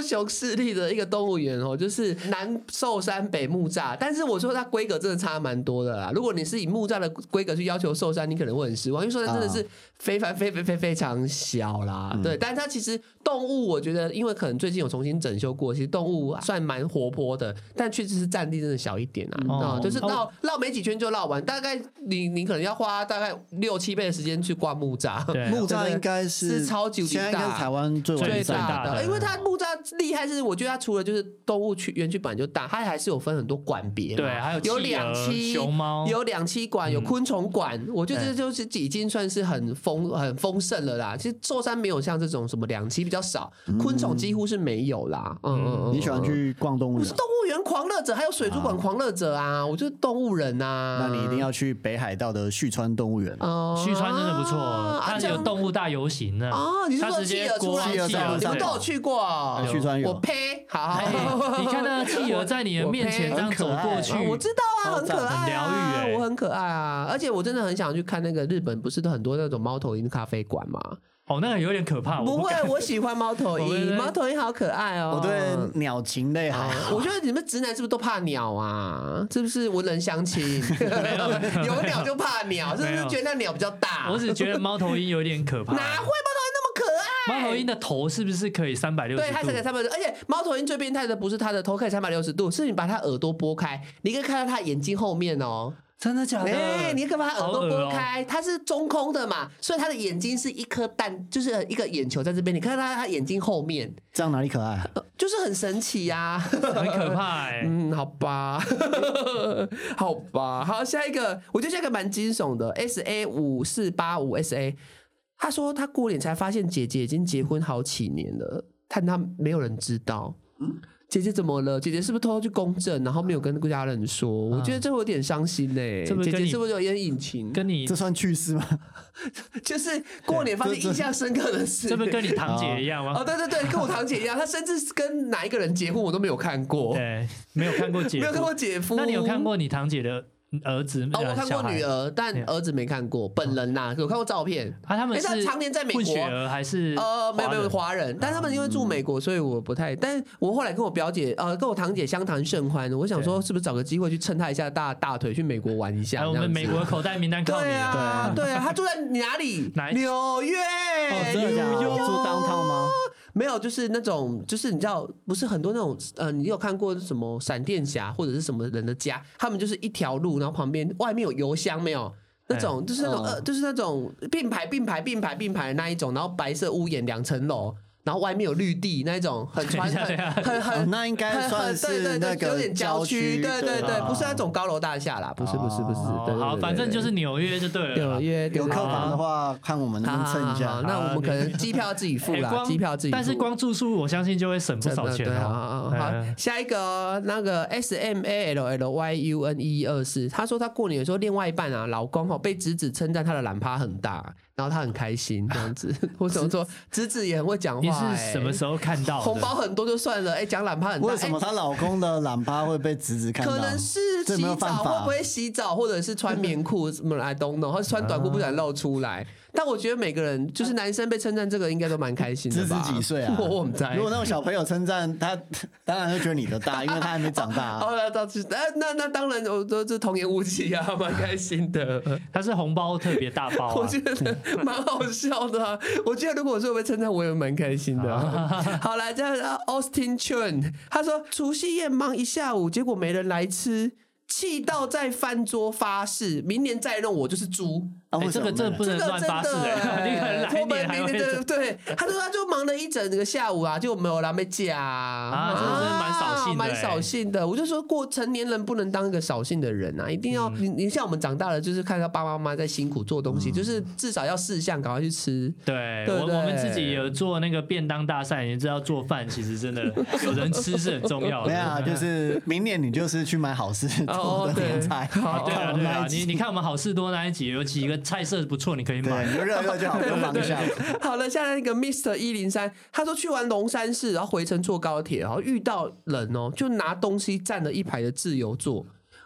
雄市立的一个动物园哦，就是南寿山北木栅，但是我说它规格真的差蛮多的啦。如果你是以木栅的规格去要求寿山，你可能会很失望，因为寿山真的是非常非非非非常小啦。嗯、对，但是它其实动物，我觉得因为可能最近有重新整修过，其实动物算蛮活泼的，但确实是占地真的小一点啊，哦嗯、就是绕绕没几圈就绕完，大概你你可能要花大概六七倍的时间去逛木栅。 木栅应该是是超级现在应该是台湾最最大的， 的因为它木栅厉害是，我觉得它除了就是动物区园区本来就大，它还是有分很多馆别， 对，还有有两栖、 熊猫， 有两栖馆，有昆虫馆，嗯、我觉得这就是已经算是很丰很丰盛了啦。其实寿山没有像这种什么两栖比较少，嗯、昆虫几乎是没有啦。嗯嗯嗯， 你喜欢去逛动物园？ 不是动物园狂热者，还有水族馆狂热者啊！我就是动物人啊。 那你一定要去北海道的旭川动物园。 哦， 旭川真的不错，它有动物大游行呢。 哦，你是说企鹅出来？你们都有去过？ 旭川有。 我呸！好， 你看那企鹅在你的面前这样走过去， 我知道啊，很可爱， 很疗愈哎， 我很可爱啊！而且我真的很想去看那个日本，不是都很多那种猫头鹰咖啡馆吗？ 哦，那个有点可怕。 不会，我喜欢猫头鹰，猫头鹰好可爱哦。 我对鸟禽类还好。 我觉得你们直男是不是都怕鸟啊？是不是文人相亲？有鸟就怕鸟，是不是觉得那鸟比较大？ 我只觉得猫头鹰有点可怕。 哪会猫头鹰那么可爱？ 猫头鹰的头是不是可以三百六十度？ 对，它是可以三百六十度，而且猫头鹰最变态的不是它的头可以三百六十度，是你把它耳朵拨开，你可以看到它眼睛后面哦。 真的假的？ 哎、欸，你可以把它耳朵拨开，它是中空的嘛，所以它的眼睛是一颗蛋，就是一个眼球在这边。你看到它眼睛后面， 这样哪里可爱？ 呃、就是很神奇呀、啊， 很可怕哎、欸。 嗯，好吧，好吧，好，下一个，我觉得下一个蛮惊悚的 ，S A 五四八五 S A， 他说他过年才发现姐姐已经结婚好几年了，但他没有人知道。嗯。姐姐怎么了？姐姐是不是偷偷去公证，然后没有跟家人说？嗯、我觉得这有点伤心嘞、欸。姐姐是不是有点隐情？ 跟你这算趣事吗？ 就是过年发现印象深刻的事。 这不跟你堂姐一样吗？ 哦，对对对，跟我堂姐一样。她甚至跟哪一个人结婚我都没有看过。 对，没有看过姐夫， 没有看过姐夫。 那你有看过你堂姐的？儿子哦，我看过女儿，但儿子没看过。本人呐、啊，有看过照片。 啊，他们是他常年在美国， 混血儿还是呃，没有没有华人，但他们因为住美国，所以我不太。但我后来跟我表姐，呃，跟我堂姐相谈甚欢，我想说是不是找个机会去蹭她一下大大腿，去美国玩一下。 我们美国口袋名单靠你。 对啊，对啊，他住在哪里？纽约。 哦，真的假的？住 downtown 吗？ 没有，就是那种，就是你知道，不是很多那种，呃，你有看过什么闪电侠或者是什么人的家？他们就是一条路，然后旁边外面有油箱，没有那种，就是那种，呃，就是那种并排并排并排并排的那一种，然后白色屋檐两层楼。然后外面有绿地那一种很传很很很、 哦，那应该算是那个有点郊区，对对对，不是那种高楼大厦啦，不是不是不是。 好，反正就是纽约就对了。 纽约有客房的话，看我们能不能蹭一下。 那我们可能机票自己付啦，机票自己付。 但是光住宿，我相信就会省不少钱哦。好，下一个那个 S M A L L Y U N 一一二四，他说他过年的时候，另外一半啊，老公哦被侄子称赞他的懒趴很大。然后他很开心这样子，或者说侄子也很会讲话、欸。 你是什么时候看到的？ 红包很多就算了，哎、欸，讲懒趴很大。 为什么她老公的懒趴会被侄子看到？ 可能是洗澡会不会洗澡，或者是穿棉裤什么 I don't know， 或者穿短裤不想露出来。但我觉得每个人就是男生被称赞这个应该都蛮开心的吧？ 侄子几岁啊？ 我们在。 如果那种小朋友称赞他，当然会觉得你的大，因为他还没长大、啊。 哦，那那那当然，我都是童言无忌啊，蛮开心的。 他是红包特别大包、啊， 我觉得蛮好笑的、啊。我觉得如果说被称赞，我也蛮开心的、啊。好来，这 Austin Chun 他说除夕夜忙一下午，结果没人来吃。气到在翻桌发誓，明年再弄我就是猪。 啊欸、这个这个不能乱发誓哎、欸！你可能来年还会对对，他说他就忙了一整个下午啊，就没有人被嫁啊， 啊，这真的蛮扫兴的、欸， 蛮扫兴的。我就说过成年人不能当一个扫兴的人啊，一定要、嗯、你你像我们长大了，就是看到爸爸妈妈在辛苦做东西，嗯、就是至少要四项赶快去吃。 对， 对对我我们自己有做那个便当大赛，你知道做饭其实真的有人吃是很重要的。 对啊，就是明年你就是去买好事多的年菜。 哦、对啊对啊，你你看我们好事多那一集有几个菜色不错，你可以买， 你就热热就好，不用忙一下。 好了，下来那个 Mister 一零三，他说去完龙山寺，然后回程坐高铁，然后遇到人哦，就拿东西占了一排的自由座。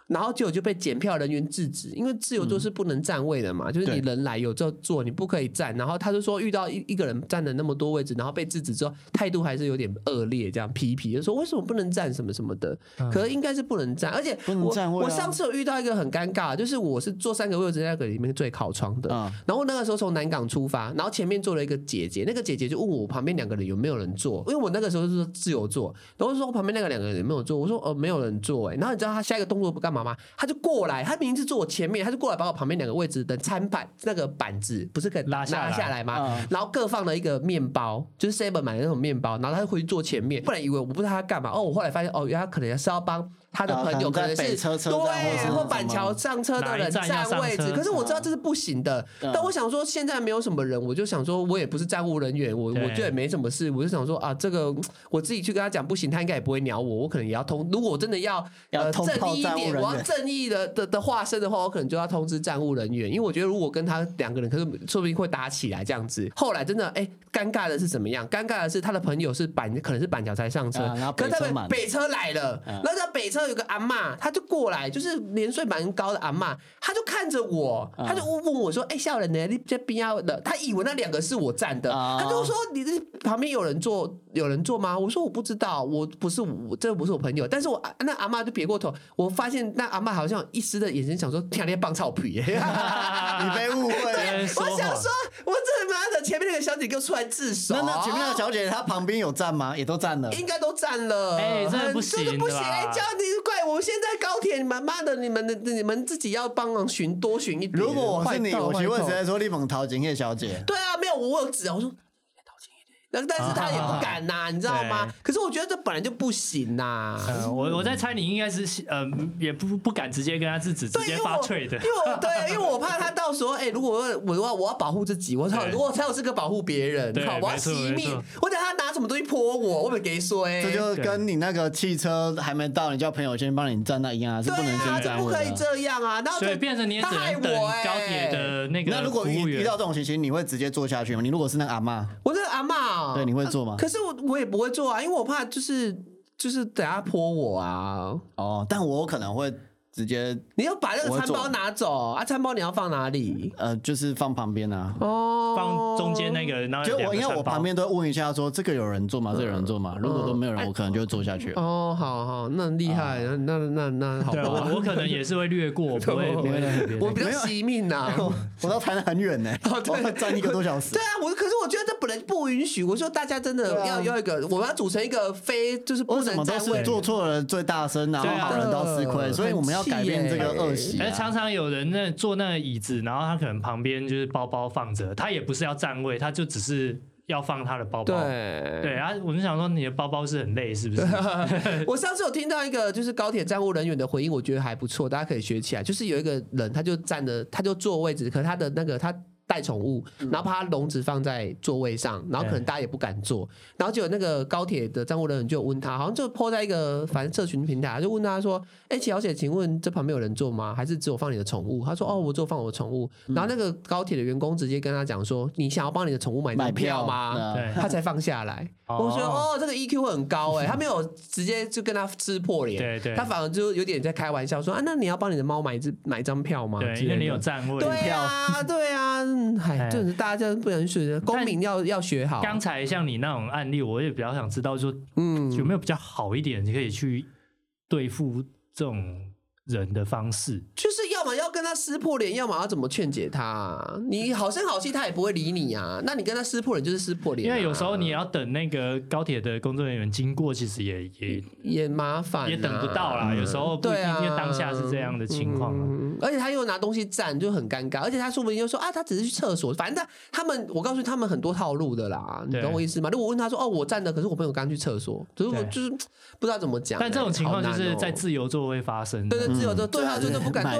然后结果就被检票人员制止，因为自由座是不能站位的嘛，嗯、就是你人来有就坐，你不可以站。然后他就说遇到一一个人占了那么多位置，然后被制止之后，态度还是有点恶劣，这样批评就说为什么不能站什么什么的。嗯、可是应该是不能站，而且我、啊、我上次有遇到一个很尴尬，就是我是坐三个位置那个里面最靠窗的，嗯、然后那个时候从南港出发，然后前面坐了一个姐姐，那个姐姐就问我旁边两个人有没有人坐，因为我那个时候是自由座，然后说旁边那个两个人有没有坐，我说呃没有人坐哎、欸，然后你知道他下一个动作不干嘛吗？他就过来，他明明是坐我前面，他就过来把我旁边两个位置的餐板那个板子不是可以拉下 来, 拉下来吗？嗯、然后各放了一个面包，就是 seven 买的那种面包，然后他就回去坐前面，不然以为我不知道他干嘛哦，我后来发现哦，原来他可能是要帮他的朋友，可能是对或板桥上车的人占位置，可是我知道这是不行的。嗯、但我想说现在没有什么人，我就想说我也不是站务人员，我我觉得也没什么事，我就想说啊，这个我自己去跟他讲不行，他应该也不会鸟我，我可能也要通。如果我真的要呃正义一点，我要正义的的的化身的话，我可能就要通知站务人员，因为我觉得如果跟他两个人，可是说不定会打起来这样子。后来真的哎，尴尬的是怎么样？尴尬的是他的朋友是板，可能是板桥才上车， 啊、 可是他们北车来了，嗯、然后在北车有个阿嬷，他就过来，就是年岁蛮高的阿嬷，他就看着我，他就问我说：“哎、欸，笑人呢？你这边要的？”他以为那两个是我站的，啊、他就说：“你这旁边有人坐，有人坐吗？”我说：“我不知道，我不是我，这不是我朋友。”但是我那阿嬷就别过头，我发现那阿嬷好像一丝的眼神想说：“天天棒草皮。” 你被误会了。 我想说，我这妈的前面那个小姐给我出来自首。 那那前面那个小姐她旁边有站吗？也都站了， 应该都站了。 哎、欸，真的不行， 真的不行！哎、欸，叫你怪我现在高铁，你们妈的，你们你们自己要帮忙巡多巡一点。 如果我是你，我询问直接说立猛陶景叶小姐。 对啊，没有我有指啊，我说。但是他也不敢呐、啊，你知道吗？可是我觉得这本来就不行呐、啊呃。我我在猜你应该是呃，也不不敢直接跟他制止，直接发脆的。 因为我对，因为我怕他到时候，哎、欸，如果我我要我要保护自己，我操，如果才有这个保护别人，好，我要惜命，我等他拿什么东西泼我，我没给说哎。 这就跟你那个汽车还没到，你叫朋友先帮你站那一样啊，是不能先站的。 不可以这样啊，然后所以变成你也只能等高铁的那个。 那如果遇遇到这种情形，你会直接坐下去吗？你如果是那个阿嬷， 我那个阿嬷， 对，你会坐吗？ 可是我我也不会做啊，因为我怕就是就是等下泼我啊。 哦，但我可能会直接， 你要把那个餐包拿走啊，餐包你要放哪里？ 呃，就是放旁边啊。 哦， 放中间那个，然后就我因为我旁边都会问一下说这个有人坐吗？这个有人坐吗？如果都没有人，我可能就会坐下去。 哦，好好，那很厉害，那那那好吧。 我可能也是会略过，不会不会。 我比较惜命呐， 我到台南很远呢，我要站一个多小时。 对啊，我可是我觉得这本来不允许。我说大家真的要要一个，我们要组成一个非就是不能站位。 都是做错了最大声，然后好人都吃亏，所以我们要改变这个恶习。 而常常有人那坐那个椅子，然后他可能旁边就是包包放着，他也不是要站位，他就只是要放他的包包。 对对啊，我就想说你的包包是很累是不是？ 我上次有听到一个就是高铁站务人员的回应，我觉得还不错，大家可以学起来。就是有一个人他就站的，他就坐位置，可是他的那个他。带宠物，然后把它笼子放在座位上，然后可能大家也不敢坐，然后就有那个高铁的站务人员就问他，好像就 po 在一个反正社群平台，就问他说：“哎、欸，小姐，请问这旁边有人坐吗？还是只有放你的宠物？”他说：“哦，我只有放我的宠物。”然后那个高铁的员工直接跟他讲说：“你想要帮你的宠物买张票吗？”他才放下来。我觉得哦，这个 E Q 会很高哎、欸，他没有直接就跟他撕破脸， 对对， 他反而就有点在开玩笑说：“啊，那你要帮你的猫买一只买一张票吗？” 对，因为你有站位。 对啊，对啊，哎，就是大家不能学，公民要要学好。 刚才像你那种案例，我也比较想知道说，嗯，有没有比较好一点，你可以去对付这种人的方式？ 就是要么要跟他撕破脸，要么要怎么劝解他、啊？你好声好气，他也不会理你啊。那你跟他撕破脸就是撕破脸、啊， 因为有时候你也要等那个高铁的工作人员经过，其实也也也麻烦、啊， 也等不到啦。嗯、有时候不一定，因为当下是这样的情况、啊嗯。而且他又拿东西占，就很尴尬。而且他说不定就说啊，他只是去厕所，反正他他们，我告诉你，他们很多套路的啦，你懂我意思吗？如果我问他说哦，我站的，可是我朋友刚去厕所，可是我就是不知道怎么讲、欸。 但这种情况就是在自由座位发生， 对对，自由座对啊，就是不敢，都要坐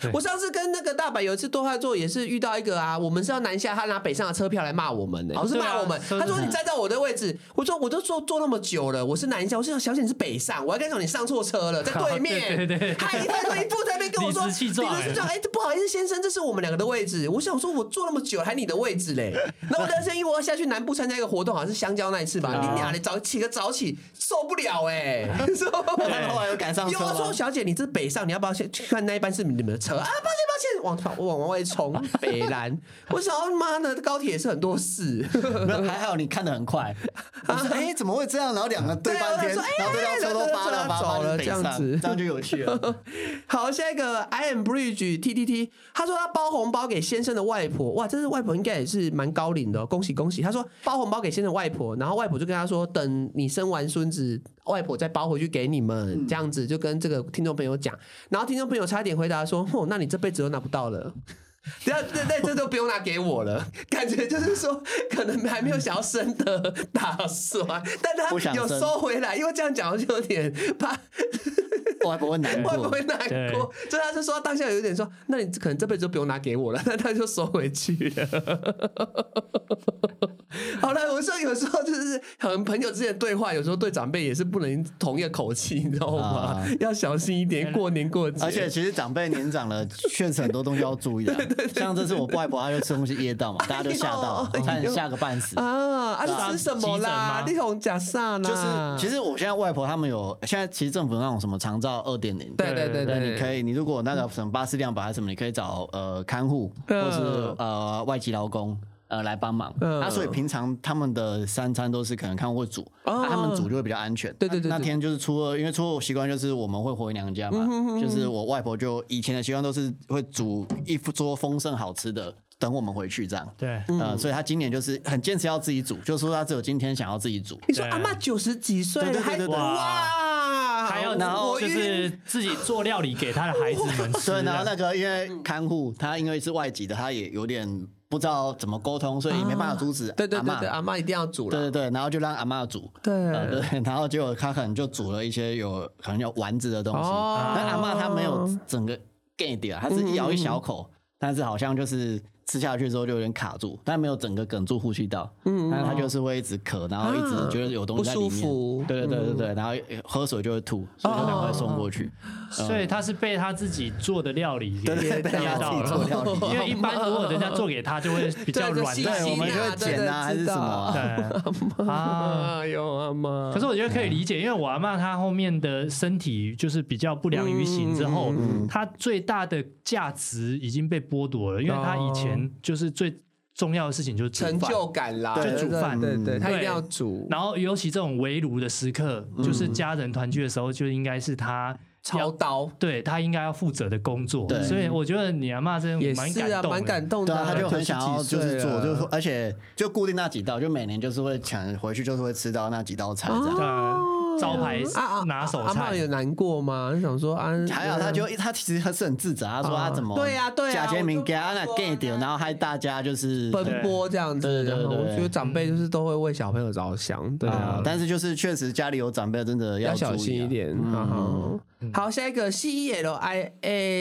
我上次跟那个大阪有一次对话做，也是遇到一个啊，我们是要南下，他拿北上的车票来骂我们呢、欸，不是骂我们，他说你站在我的位置，我说我都坐坐那么久了，我是南下，我是小姐你是北上，我还跟你说你上错车了，在对面， 对对对， 他一他一副在那边跟我说， 理直气壮， 理直气壮，哎，不好意思先生，这是我们两个的位置，我想说我坐那么久还你的位置嘞，然后那是因为我要下去南部参加一个活动，好像是香蕉那一次吧，你俩你早起个早起受不了哎、欸， 后来又赶上车吗？ 有说小姐你这是北上，你要不要先去看那一班是你们的车啊？抱歉抱歉，往往往外冲北兰，我想妈的高铁也是很多事， 还好你看得很快，哎、欸、怎么会这样？然后两个对半天，然后对到车都发了发走了这样子， 这样就有趣了。 好，下一个 I am Bridge T T T， 他说他包红包给先生的外婆，哇，这是外婆应该也是蛮高龄的、哦，恭喜恭喜。他说包红包给先生的外婆，然后外婆就跟他说，等你生完孙子，外婆再包回去给你们，嗯、这样子就跟这个听众朋友讲。然后听众朋友差点回答说，哦，那你这辈子都拿不到了。对对对，这都不用拿给我了，感觉就是说，可能还没有想要生的打算，但他有收回来，因为这样讲就有点怕， 外婆会难过， 外婆会难过，所以他就说当下有点说，那你可能这辈子都不用拿给我了，但他就收回去了。好了，我说有时候就是和朋友之间的对话，有时候对长辈也是不能同一个口气，你知道吗？啊、要小心一点，过年过节。 而且其实长辈年长了，确实很多东西要注意的。像这次我外婆她就吃东西噎到嘛，大家都吓到，差点吓个半死啊！啊，是吃什么啦？你从假啥呢？ 就是其实我现在外婆他们有，现在其实政府有那种什么长照二点零， 对对对对， 你可以，你如果那个什么巴氏量表还是什么，你可以找呃看护或是呃外籍劳工。呃，来帮忙，那、嗯啊、所以平常他们的三餐都是可能看护会煮，哦啊、他们煮就会比较安全。 对对 对, 對， 那天就是初二，因为初二习惯就是我们会回娘家嘛，嗯、哼哼就是我外婆就以前的习惯都是会煮一桌丰盛好吃的，等我们回去这样。 对， 呃，所以他今年就是很坚持要自己煮，就是说他只有今天想要自己煮。 你说阿嬷九十几岁了，还哇， 还要然后就是自己做料理给他的孩子们吃。 对，然后那个因为看护他因为是外籍的，他也有点。不知道怎么沟通，所以没办法阻止。 对对对对，阿嬷一定要煮了。 对对对，然后就让阿嬷煮。 对、 呃、对，然后结果他可能就煮了一些有可能有丸子的东西。哦。但阿嬷她没有整个 get 掉，她是咬一小口，嗯、但是好像就是吃下去之后就有点卡住，但没有整个哽住呼吸道。嗯。但是她就是会一直咳，然后一直覺得有东西在里面。 不舒服。 对对对对对，然后喝水就会吐，所以就赶快送过去。 哦嗯、所以他是被他自己做的料理给噎到了， 因为一般如果人家做给他就会比较软， 对，我们就会剪啊还是什么， 对啊， 有阿嬷。 可是我觉得可以理解，因为我阿嬷她后面的身体就是比较不良于行之后，她最大的价值已经被剥夺了，因为她以前就是最。重要的事情就是煮饭， 成就感啦， 就煮饭， 对 对, 對，他一定要煮。 然后尤其这种围炉的时刻，嗯、就是家人团聚的时候，就应该是他操刀， 对他应该要负责的工作。所以我觉得你阿嬷真的蛮感动， 蛮感动的。 对啊，他就很想要就是做，就是说，而且就固定那几道，就每年就是会抢回去，就是会吃到那几道菜这样。 哦招牌拿手菜， 阿嬷有难过吗？想说啊， 还好，他就他其实他是很自责，他说他怎么对呀对呀， 假签名给他那 get 掉，然后害大家就是奔波这样子。 对对对， 我觉得长辈就是都会为小朋友着想，对啊。 但是就是确实家里有长辈，真的要小心一点。好，下一个 C E L I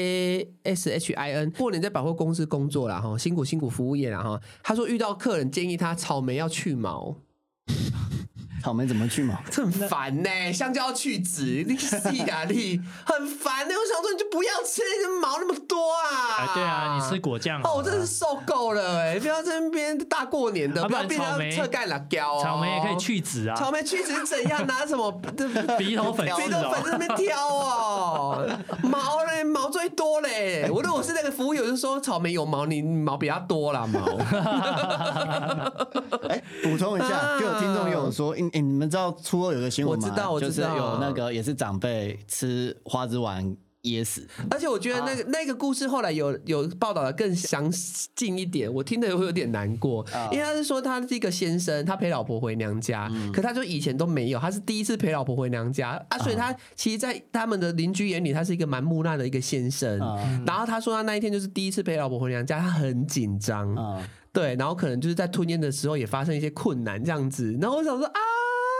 A S H I N， 过年在百货公司工作啦哈，辛苦辛苦服务业啦哈。他说遇到客人建议他草莓要去毛。 草莓怎么去毛？ 这很烦呢、欸，香蕉要去籽，你细啊你，很烦呢、欸。我想说你就不要吃，毛那么多啊！ 哎，对啊，你吃果酱哦，我真是受够了哎、欸！不要在那边大过年的，啊、不要变成侧盖辣椒、哦。 草莓也可以去籽啊， 草莓去籽怎样？拿什么鼻头粉？ 鼻头粉在那边挑哦，毛嘞，毛最多嘞。我如果是那个服务员，就说草莓有毛，你毛比较多啦毛。 哎，补充一下，就有听众有说。欸、你们知道初二有个新闻吗？ 我知道，我知道， 就是有那个也是长辈吃花枝丸噎死。 而且我觉得那个、啊、那个故事后来有有报道的更详尽一点，我听得会有点难过，啊、因为他是说他是一个先生，他陪老婆回娘家，嗯、可他说以前都没有，他是第一次陪老婆回娘家啊，所以他其实，在他们的邻居眼里，他是一个蛮木讷的一个先生。啊、然後他說他那一天就是第一次陪老婆回娘家，他很緊張。啊对，然後可能就是在吞咽的時候也發生一些困難這樣子，然後我想說啊，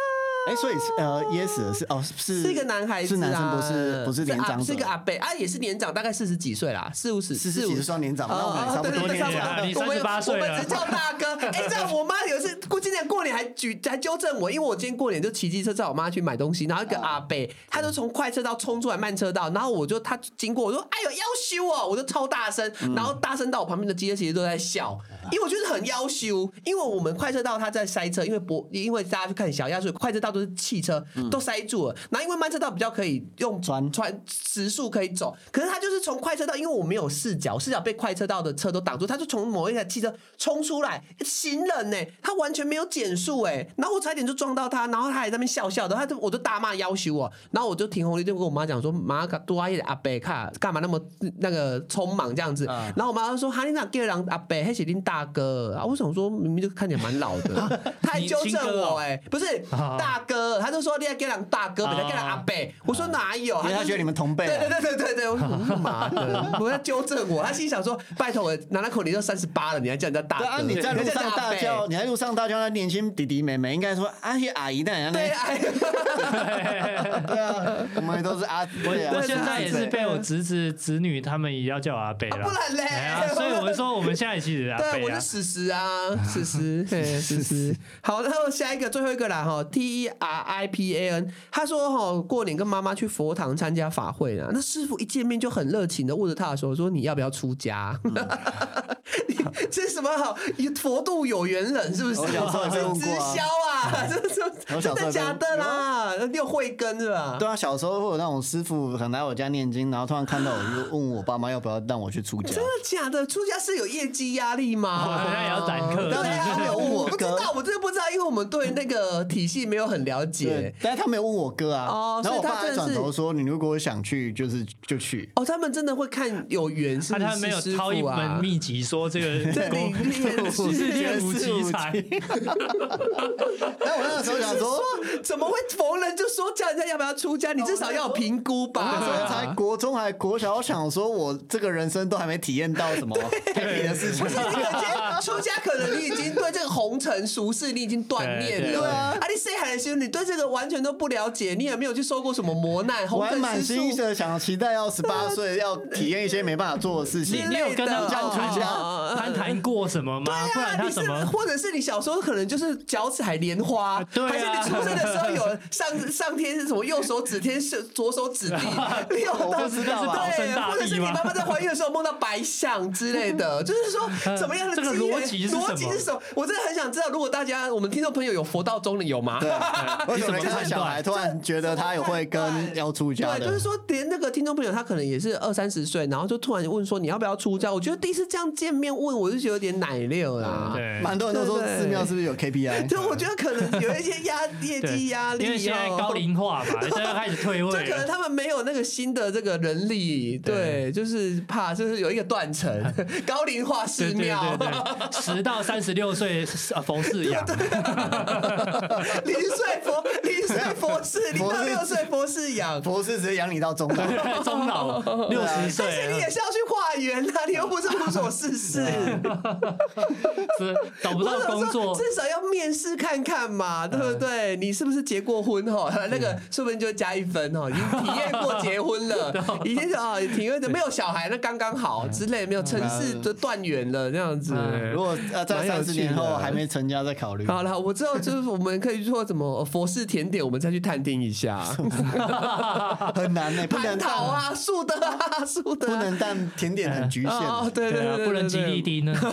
哎，所以呃噎死的是哦是是一个男孩子， 是男生，不是不是年长者， 是一个阿伯啊，也是年长，大概四十几岁啦，四五十， 四十几是算年长，那我们差不多年长，你三十八岁了， 我们只叫大哥。哎，这样我妈有一次过今年过年还举还纠正我，因为我今天过年就骑机车载我妈去买东西，然后一个阿伯他就从快车道冲出来慢车道，然后我就他经过，我说哎呦要羞哦，我就超大声，然后大声到我旁边的机车其实都在笑，因为我觉得很要羞，因为我们快车道它在塞车，因为博因为大家去看小鸭，所以快车道都是汽车都塞住了，然后因为慢车道比较可以用穿穿时速可以走，可是他就是从快车道，因为我没有视角，视角被快车道的车都挡住，他就从某一台汽车冲出来，行人呢、欸，他完全没有减速哎，然后我差点就撞到他，然后他还在那边笑笑的，他就我就大骂要求我，然后我就停红绿灯跟我妈讲说，妈多一点阿伯卡干嘛那么那个匆忙这样子，然后我妈就说哈你哪叫人阿伯，那是恁大哥啊，我想说明明就看起来蛮老的，他还纠正我哎、欸，不是大哥，他就说你要叫人大哥，不要叫人阿伯，我说哪有， 因为他觉得你们同辈、啊， 对对对对对对，我说妈的，我要纠正我，他心想说拜托我拿那口你都三十八了，你还叫人家大哥， 啊你在路上大叫，你在路上大叫，那年轻弟弟妹妹应该说啊阿姨那样， 对阿姨， 对啊，我们都是阿伯啊， 我现在也是被我侄子侄女他们也要叫我阿伯了， 不然嘞， 所以我说我们现在其实阿伯啊， 对，我是史实啊，史实，史实。好，然后下一个最后一个啦哈 ，T E R I P A N， 他说哈，过年跟妈妈去佛堂参加法会啊，那师傅一见面就很热情的握着他的手说：“你要不要出家？”嗯、这是什么好？佛度有缘人是不是？ 我小时候也被问过啊， 直销啊，这这真的假的啦？你有慧根是吧？ 对啊，小时候会有那种师傅可能来我家念经，然后突然看到我就问我爸妈要不要让我去出家。 真的假的？出家是有业绩压力吗？ 那也要攒课。 对啊，他没有问我不知道，我真的不知道，因为我们对那个体系没有很了解。 但是他没有问我哥啊。 哦， 然后我爸还转头说：“你如果想去，就是就去。” 哦，他们真的会看有缘是不是？ 他没有掏一门秘籍说这个这里面世界无奇才。 但我那个时候想说， 怎么会逢人就说叫人家要不要出家？你至少要有评估吧。 那时候才国中还国小，我想说我这个人生都还没体验到什么 happy 的事情。 出家可能你已经对这个红尘俗世你已经断念了。对啊，啊你谁还是你对这个完全都不了解，你也没有去受过什么磨难。 我还满心的想期待要十八岁要体验一些没办法做的事情。 你有跟他出家攀谈过什么吗？不然他什么？ 或者是你小时候可能就是脚踩莲花，还是你出生的时候有上上天是什么右手指天是左手指地，你有不知道吧？ 对，或者是你妈妈在怀孕的时候梦到白象之类的，就是说什么样的这个逻辑是逻辑是什么？我真的很想知道，如果大家我们听众朋友有佛道中的有吗？ 为什么看小孩突然觉得他有会跟要出家的？ 对，就是说连那个听众朋友他可能也是二三十岁，然后就突然问说你要不要出家？我觉得第一次这样见面问，我就觉得有点奶溜啦。 蛮多人都说寺庙是不是有 K P I？ 对，我觉得可能有一些压业绩压力， 因为现在高龄化嘛，大家开始退位， 就可能他们没有那个新的这个人力，对，就是怕就是有一个断层，高龄化寺庙， 十到三十六岁佛寺养， 零岁佛零岁佛寺，零到六岁佛寺养， 佛寺直接养你到中老， 中老六十岁， 但是你也是要去化缘啊，你又不是无所事事， 是找不到工作， 至少要面试看看嘛，对不对？你是不是结过婚哈？那个说不定就加一分哈，已经体验过结婚了，已经啊体验的没有小孩那刚刚好之类，没有城市的断远了这样子。 如果呃在三十年后还没成家再考虑。 好了，我知道就是我们可以做什么佛式甜点，我们再去探听一下。 很难呢，不能桃啊，素的啊，素的， 不能但甜点很局限。 哦，对对对， 不能吉利丁呢。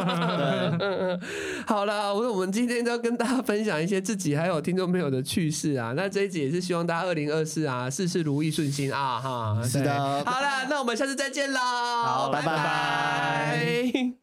好了，我们今天就要跟大家分享一些自己还有听众朋友的趣事啊。那这一集也是希望大家二零二四啊，事事如意顺心啊哈。 是的。 好了，那我们下次再见啦。 好，拜拜。